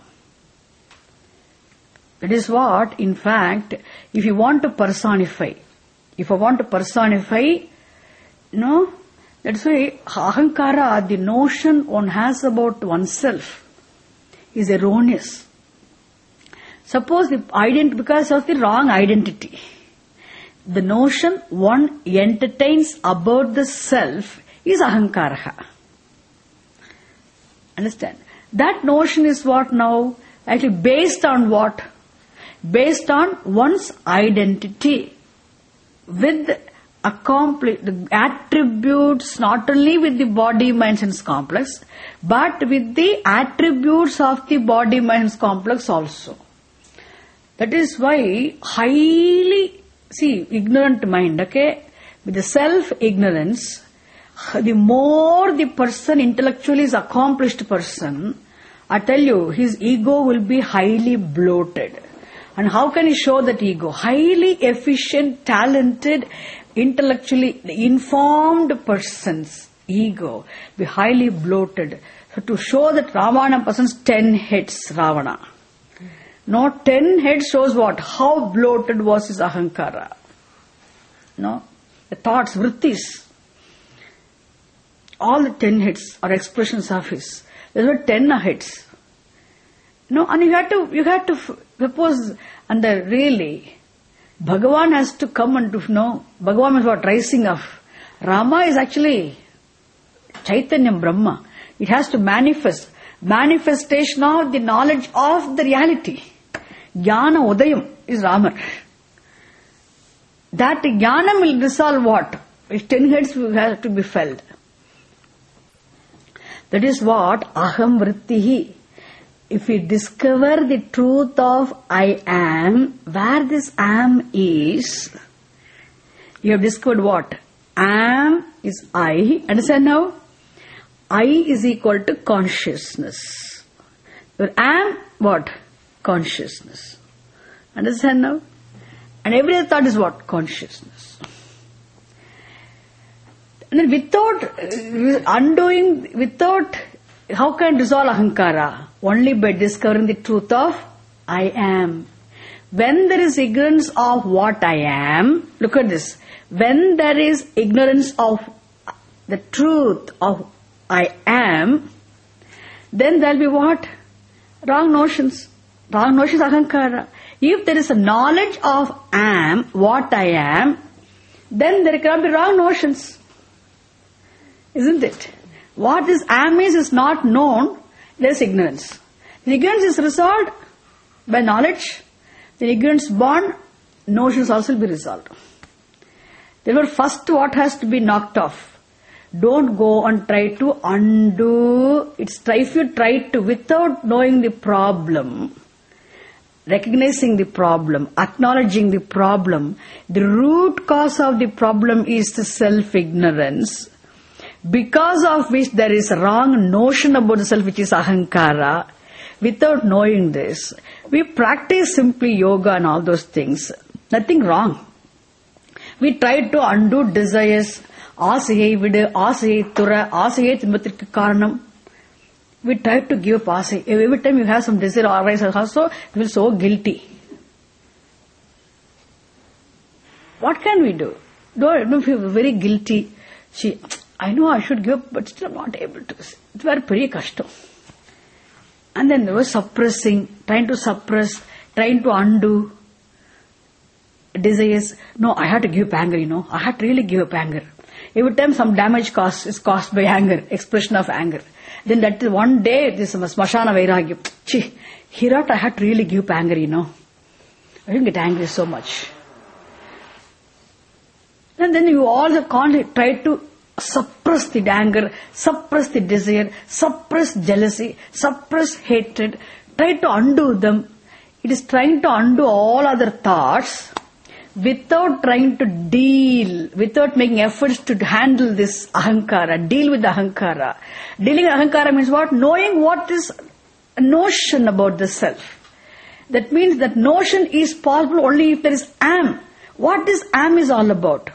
That is what, in fact, if you want to personify, if I want to personify, you know, that's why ahankara, the notion one has about oneself, is erroneous. Suppose the ident because of the wrong identity. The notion one entertains about the self is ahankara. Understand? That notion is what now? Actually based on what? Based on one's identity with accomplish the attributes, not only with the body, mind, sense complex, but with the attributes of the body, mind, sense complex also. That is why highly, see, ignorant mind, okay, with the self-ignorance, the more the person intellectually is accomplished person, I tell you, his ego will be highly bloated. And how can he show that ego? Highly efficient, talented, intellectually informed person's ego be highly bloated. So to show that Ravana person's ten heads, Ravana. No, ten heads shows what? How bloated was his ahankara. No, the thoughts, vrittis. All the ten heads are expressions of his. There were ten heads. No, and you had to, you had to suppose, and the really, Bhagavan has to come and to know, Bhagavan is what? Rising of. Rama is actually Chaitanyam Brahma. It has to manifest. Manifestation of the knowledge of the reality. Jnana Udayam is Rama. That Jnana will resolve what? If ten heads will have to be felt. That is what? Aham Vrittihi. If we discover the truth of I am, where this am is, you have discovered what? Am is I. Understand now? I is equal to consciousness. Your am, what? Consciousness. Understand now? And every other thought is what? Consciousness. And then without uh, undoing, without, how can dissolve ahankara? Only by discovering the truth of I am. When there is ignorance of what I am, look at this. When there is ignorance of the truth of I am, then there will be what? Wrong notions. Wrong notions ahankara. If there is a knowledge of am, what I am, then there cannot be wrong notions. Isn't it? What this am is is not known, there is ignorance. The ignorance is resolved by knowledge. The ignorance born, notions also will be resolved. Therefore, first what has to be knocked off? Don't go and try to undo. It's try, if you try to, without knowing the problem, recognizing the problem, acknowledging the problem, the root cause of the problem is the self-ignorance, because of which there is a wrong notion about the self, which is ahankara. Without knowing this, we practice simply yoga and all those things. Nothing wrong. We try to undo desires. Asayai vidu, asayai tura, asayai timbathirkku karanam. We try to give up asay. Every time you have some desire arise also, you feel so guilty. What can we do? Don't feel very guilty. See, I know I should give up, but still I'm not able to. It's very pretty kashtam. And then they were suppressing, trying to suppress, trying to undo desires. No, I had to give up anger, you know. I had to really give up anger. Every time some damage caused is caused by anger, expression of anger. Then that is one day, this smashana vairagya. Chi, here I had to really give up anger, you know. I didn't get angry so much. And then you all can't try to suppress the anger, suppress the desire, suppress jealousy, suppress hatred, try to undo them. It is trying to undo all other thoughts without trying to deal, without making efforts to handle this ahankara, deal with the ahankara. Dealing with ahankara means what? Knowing what is a notion about the self. That means that notion is possible only if there is am. What this am is all about?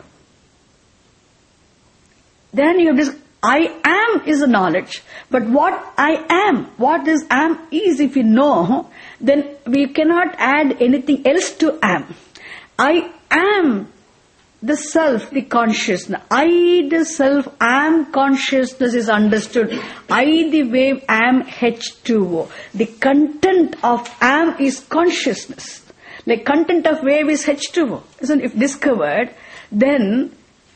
Then you have this, I am is a knowledge. But what I am, what this am is, if you know, then we cannot add anything else to am. I am the self, the consciousness. I, the self, am consciousness is understood. I, the wave, am H two O. The content of am is consciousness. Like content of wave is H two O. Isn't it? If discovered, then,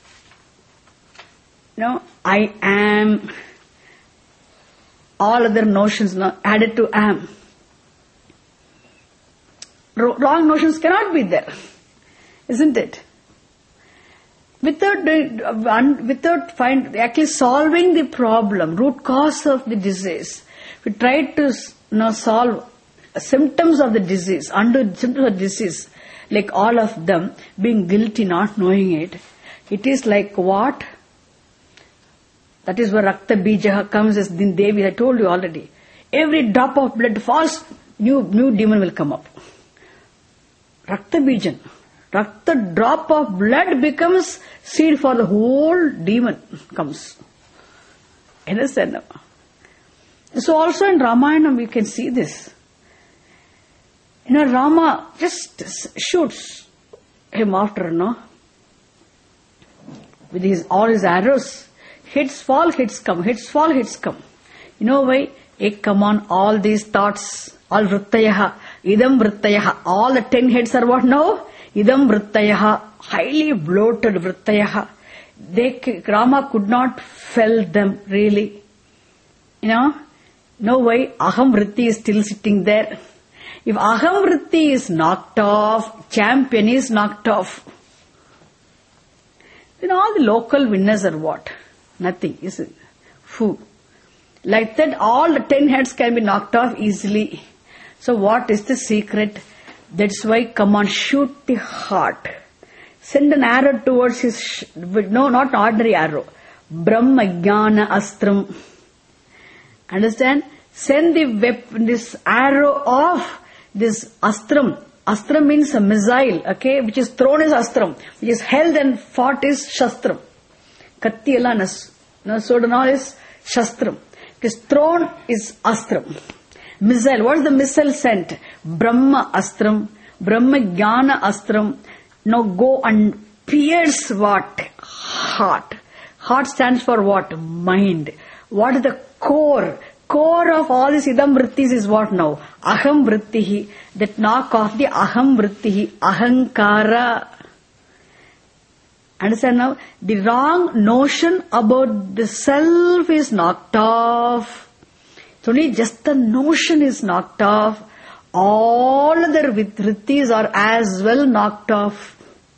you know, I am, all other notions now added to am. Wrong notions cannot be there. Isn't it? Without without find actually solving the problem, root cause of the disease, we try to you know, solve symptoms of the disease, under symptoms of disease, like all of them being guilty, not knowing it. It is like what? That is where Rakta Bija comes, as Din Devi, I told you already. Every drop of blood falls, new new demon will come up. Rakta Bijan. Rakta drop of blood becomes seed for the whole demon comes. Understand? So also in Ramayana we can see this. You know, Rama just shoots him after, no? With his all his arrows. Hits fall, hits come, hits fall, hits come. You know why? Hey, come on, all these thoughts, all vrittayaha, idam vrittayaha, all the ten heads are what now? Idam vrittayaha, highly bloated vrittayaha. They, Rama could not fell them really. You know, no way, aham vritti is still sitting there. If aham vritti is knocked off, champion is knocked off, then all the local winners are what? Nothing, is it? Food. Like that, all the ten heads can be knocked off easily. So what is the secret? That's why, come on, shoot the heart. Send an arrow towards his, sh- no, not ordinary arrow. Brahma Jnana Astram. Understand? Send the weapon, this arrow of this Astram. Astram means a missile, okay, which is thrown as Astram, which is held and fought is Shastram. Katti ella na sword and all is Shastram. It is thrown is Astram. Missile, what is the missile sent? Brahma Astram, Brahma Jnana Astram. Now go and pierce what? Heart. Heart stands for what? Mind. What is the core? Core of all these idam vrittis is what now? Aham vrittihi. That knock off the aham vrittihi. Ahankara. Understand now? The wrong notion about the self is knocked off. It's only just the notion is knocked off. All other vrittis are as well knocked off.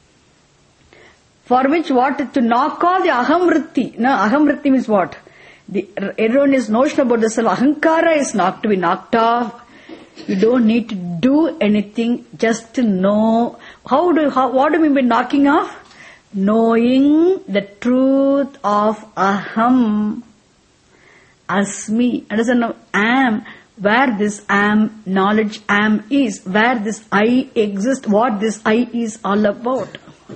For which what? To knock off the aham vritti. No, aham vritti means what? The erroneous notion about the self, ahankara, is not to be knocked off. You don't need to do anything, just to know. How do how, what do you mean by knocking off? Knowing the truth of aham, asmi. Understand now? Am, where this am, knowledge am is, where this I exists, what this I is all about.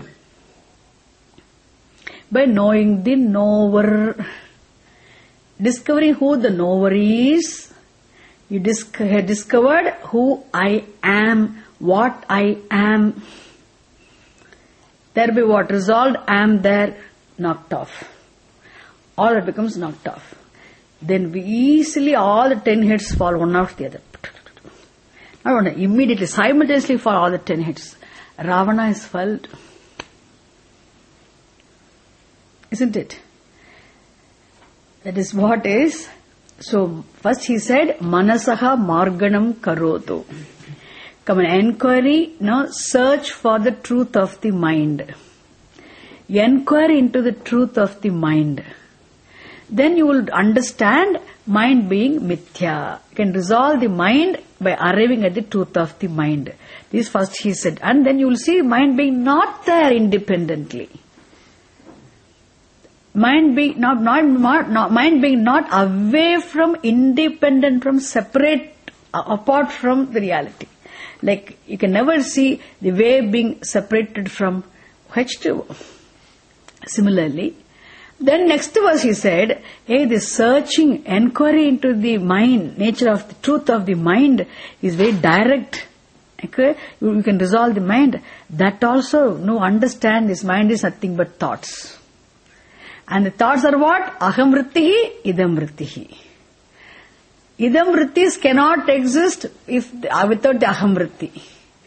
By knowing the knower. Discovering who the knower is, you disc- have discovered who I am, what I am. There be what? Resolved, am there, knocked off. All that becomes knocked off. Then we easily, all the ten heads fall one after the other. Not one, immediately, simultaneously fall all the ten heads. Ravana is felled. Isn't it? That is what is. So, first he said, Manasaha Marganam Karotu. Come an inquiry, no, search for the truth of the mind. Inquire into the truth of the mind. Then you will understand mind being mithya. You can resolve the mind by arriving at the truth of the mind. This first he said. And then you will see mind being not there independently. Mind being not, not, not, not, mind being not away from, independent from, separate, uh, apart from the reality. Like, you can never see the wave being separated from H two O. Similarly, then next verse he said, hey, this searching, inquiry into the mind, nature of the truth of the mind is very direct. Okay, you, you can resolve the mind. That also, no, understand this mind is nothing but thoughts. And the thoughts are what? Aham vrittihi, idam vrittihi. Idam vrittis cannot exist if uh, without the aham vritti.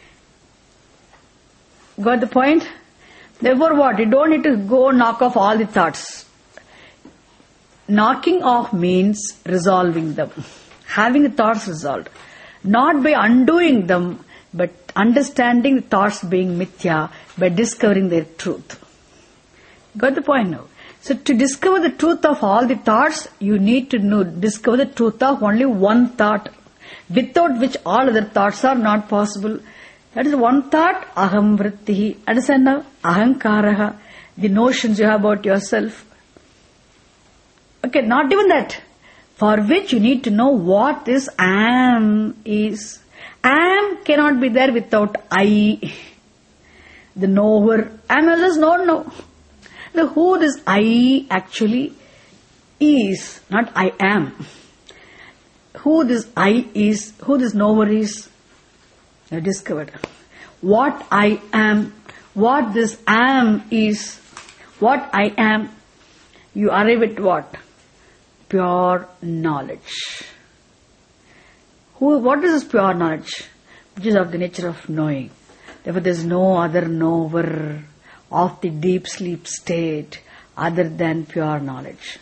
Got the point? Therefore what? You don't need to go knock off all the thoughts. Knocking off means resolving them. Having the thoughts resolved. Not by undoing them, but understanding the thoughts being mithya by discovering their truth. Got the point now? So to discover the truth of all the thoughts, you need to know, discover the truth of only one thought, without which all other thoughts are not possible. That is one thought, aham vrittihi. Understand now? Ahankaraha, the notions you have about yourself. Okay, not even that. For which you need to know what this am is. Am cannot be there without I. The knower. Am is just no, no. The who this I actually is, not I am. Who this I is, who this knower is, you have discovered. What I am, what this am is, what I am, you arrive at what? Pure knowledge. Who? What is this pure knowledge? Which is of the nature of knowing. Therefore there is no other knower of the deep sleep state other than pure knowledge.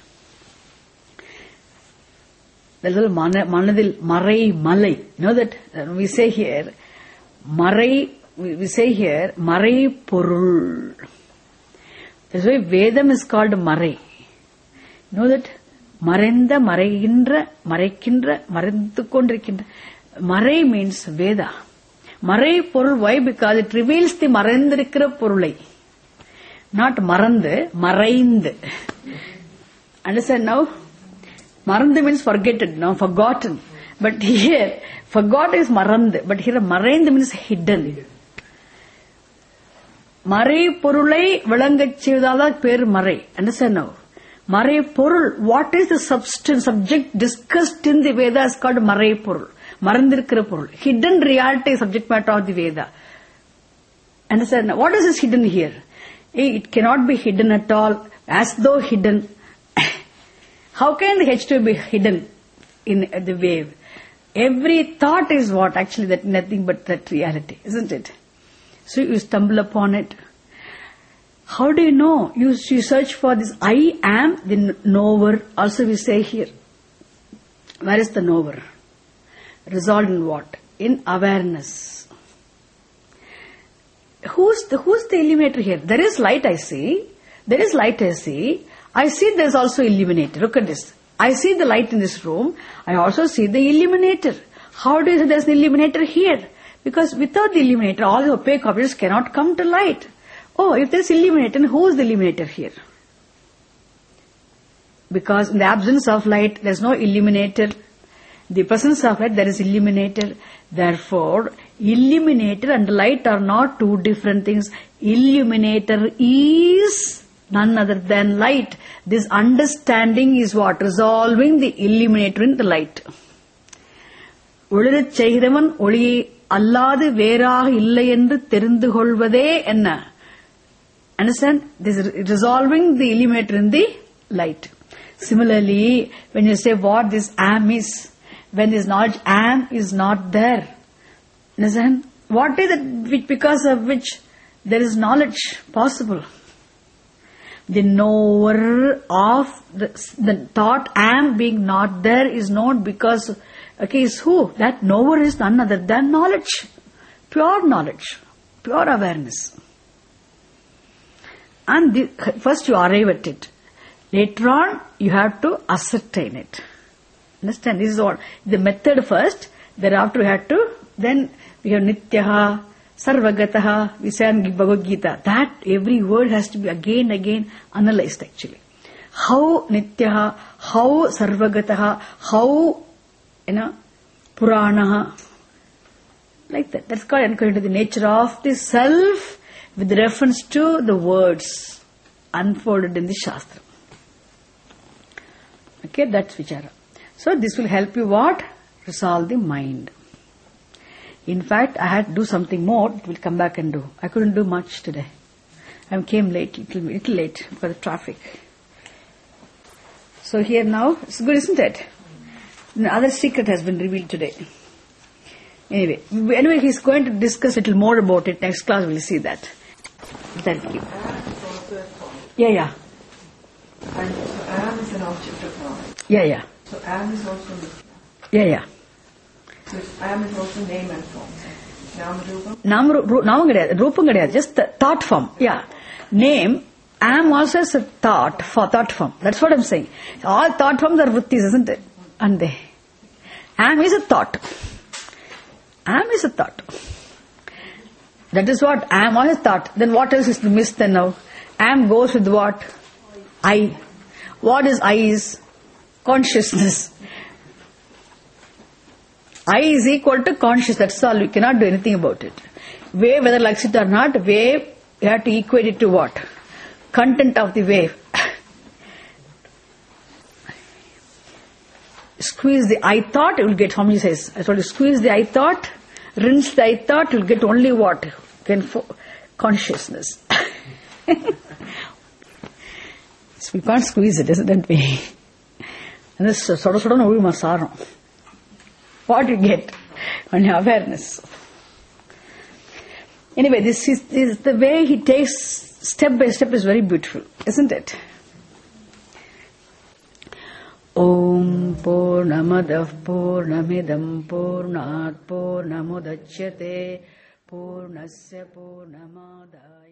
The little manadil marai malai. You know that uh, we say here, marai, we, we say here, marai porul. That's why Vedam is called marai. You know that? Marenda, maraindra, maraikindra, marendu kondrikindra. Marai means Veda. Marai porul, why? Because it reveals the marendrikra porulai. Not marandu, maraind. Understand now? Marandu means forgotten, no, forgotten. But here, forgot is marand, but here maraind means hidden. Marai porulai valangachivadala per marai. Understand now? Marai porul, what is the substance, subject discussed in the Veda is called Marai porul. Marandirkra porul. Hidden reality, subject matter of the Veda. Understand now? What is this hidden here? It cannot be hidden at all, as though hidden. How can the H two be hidden in the wave? Every thought is what? Actually, that nothing but that reality, isn't it? So you stumble upon it. How do you know? You, you search for this I am the knower. Also we say here. Where is the knower? Resolved in what? In awareness. Who's the, who's the illuminator here? There is light I see. There is light I see. I see there is also illuminator. Look at this. I see the light in this room. I also see the illuminator. How do you say there is an illuminator here? Because without the illuminator, all the opaque objects cannot come to light. Oh, if there is illuminator, then who is the illuminator here? Because in the absence of light, there is no illuminator. The presence of light, there is illuminator. Therefore, illuminator and light are not two different things. Illuminator is none other than light. This understanding is what? Resolving the illuminator in the light. ஒளிரச் செய்கிறவன் ஒளியை அல்லாது வேறாக இல்லை என்று தெரிந்து கொள்வதே என்ன? Understand? This is resolving the illuminator in the light. Similarly, when you say what this am is, when this knowledge am is not there. Understand? What is it which, because of which there is knowledge possible? The knower of the, the thought am being not there is known because, okay, is who? That knower is none other than knowledge. Pure knowledge. Pure awareness. And the, first you arrive at it. Later on, you have to ascertain it. Understand? This is what the method first. Thereafter, you have to. Then we have Nityaha, Sarvagataha. We say in Bhagavad Gita that every word has to be again, again analyzed. Actually, how Nityaha, how Sarvagataha, how you know Puranaha, like that. That's called according to the nature of the self, with reference to the words unfolded in the Shastra. Okay, that's Vichara. So this will help you what? Resolve the mind. In fact, I had to do something more. It will come back and do. I couldn't do much today. I came late, little, little late for the traffic. So here now, it's good, isn't it? Another secret has been revealed today. Anyway, anyway, he's going to discuss a little more about it. Next class we'll see that. Thank you. Yeah, yeah. And so am is an object of knowledge. Yeah, yeah. So am is also Yeah, yeah. So am is also name and form. Nam Rupam? Nam Nam Rupam gadiyadu, just the thought form. Yeah. Name, am also is a thought, for thought form. That's what I'm saying. All thought forms are vrittis, isn't it? And they. Am is a thought. Am is a thought. That is what am is a thought. Then what else is missed then now? Am goes with what? I. What is I is? Consciousness. I is equal to conscious. That's all. You cannot do anything about it. Wave, whether likes it or not, wave, you have to equate it to what? Content of the wave. Squeeze the I thought, you will get, how many says? I told you, squeeze the I thought, rinse the I thought, you will get only what? Consciousness. So we can't squeeze it, isn't we? And this sort of sort of no what you get on your awareness. Anyway, this is, this is the way he takes step by step is very beautiful, isn't it? Om Purnamadav Purnamidam Purnat Purnamudachyate Purnasya Purnamadaya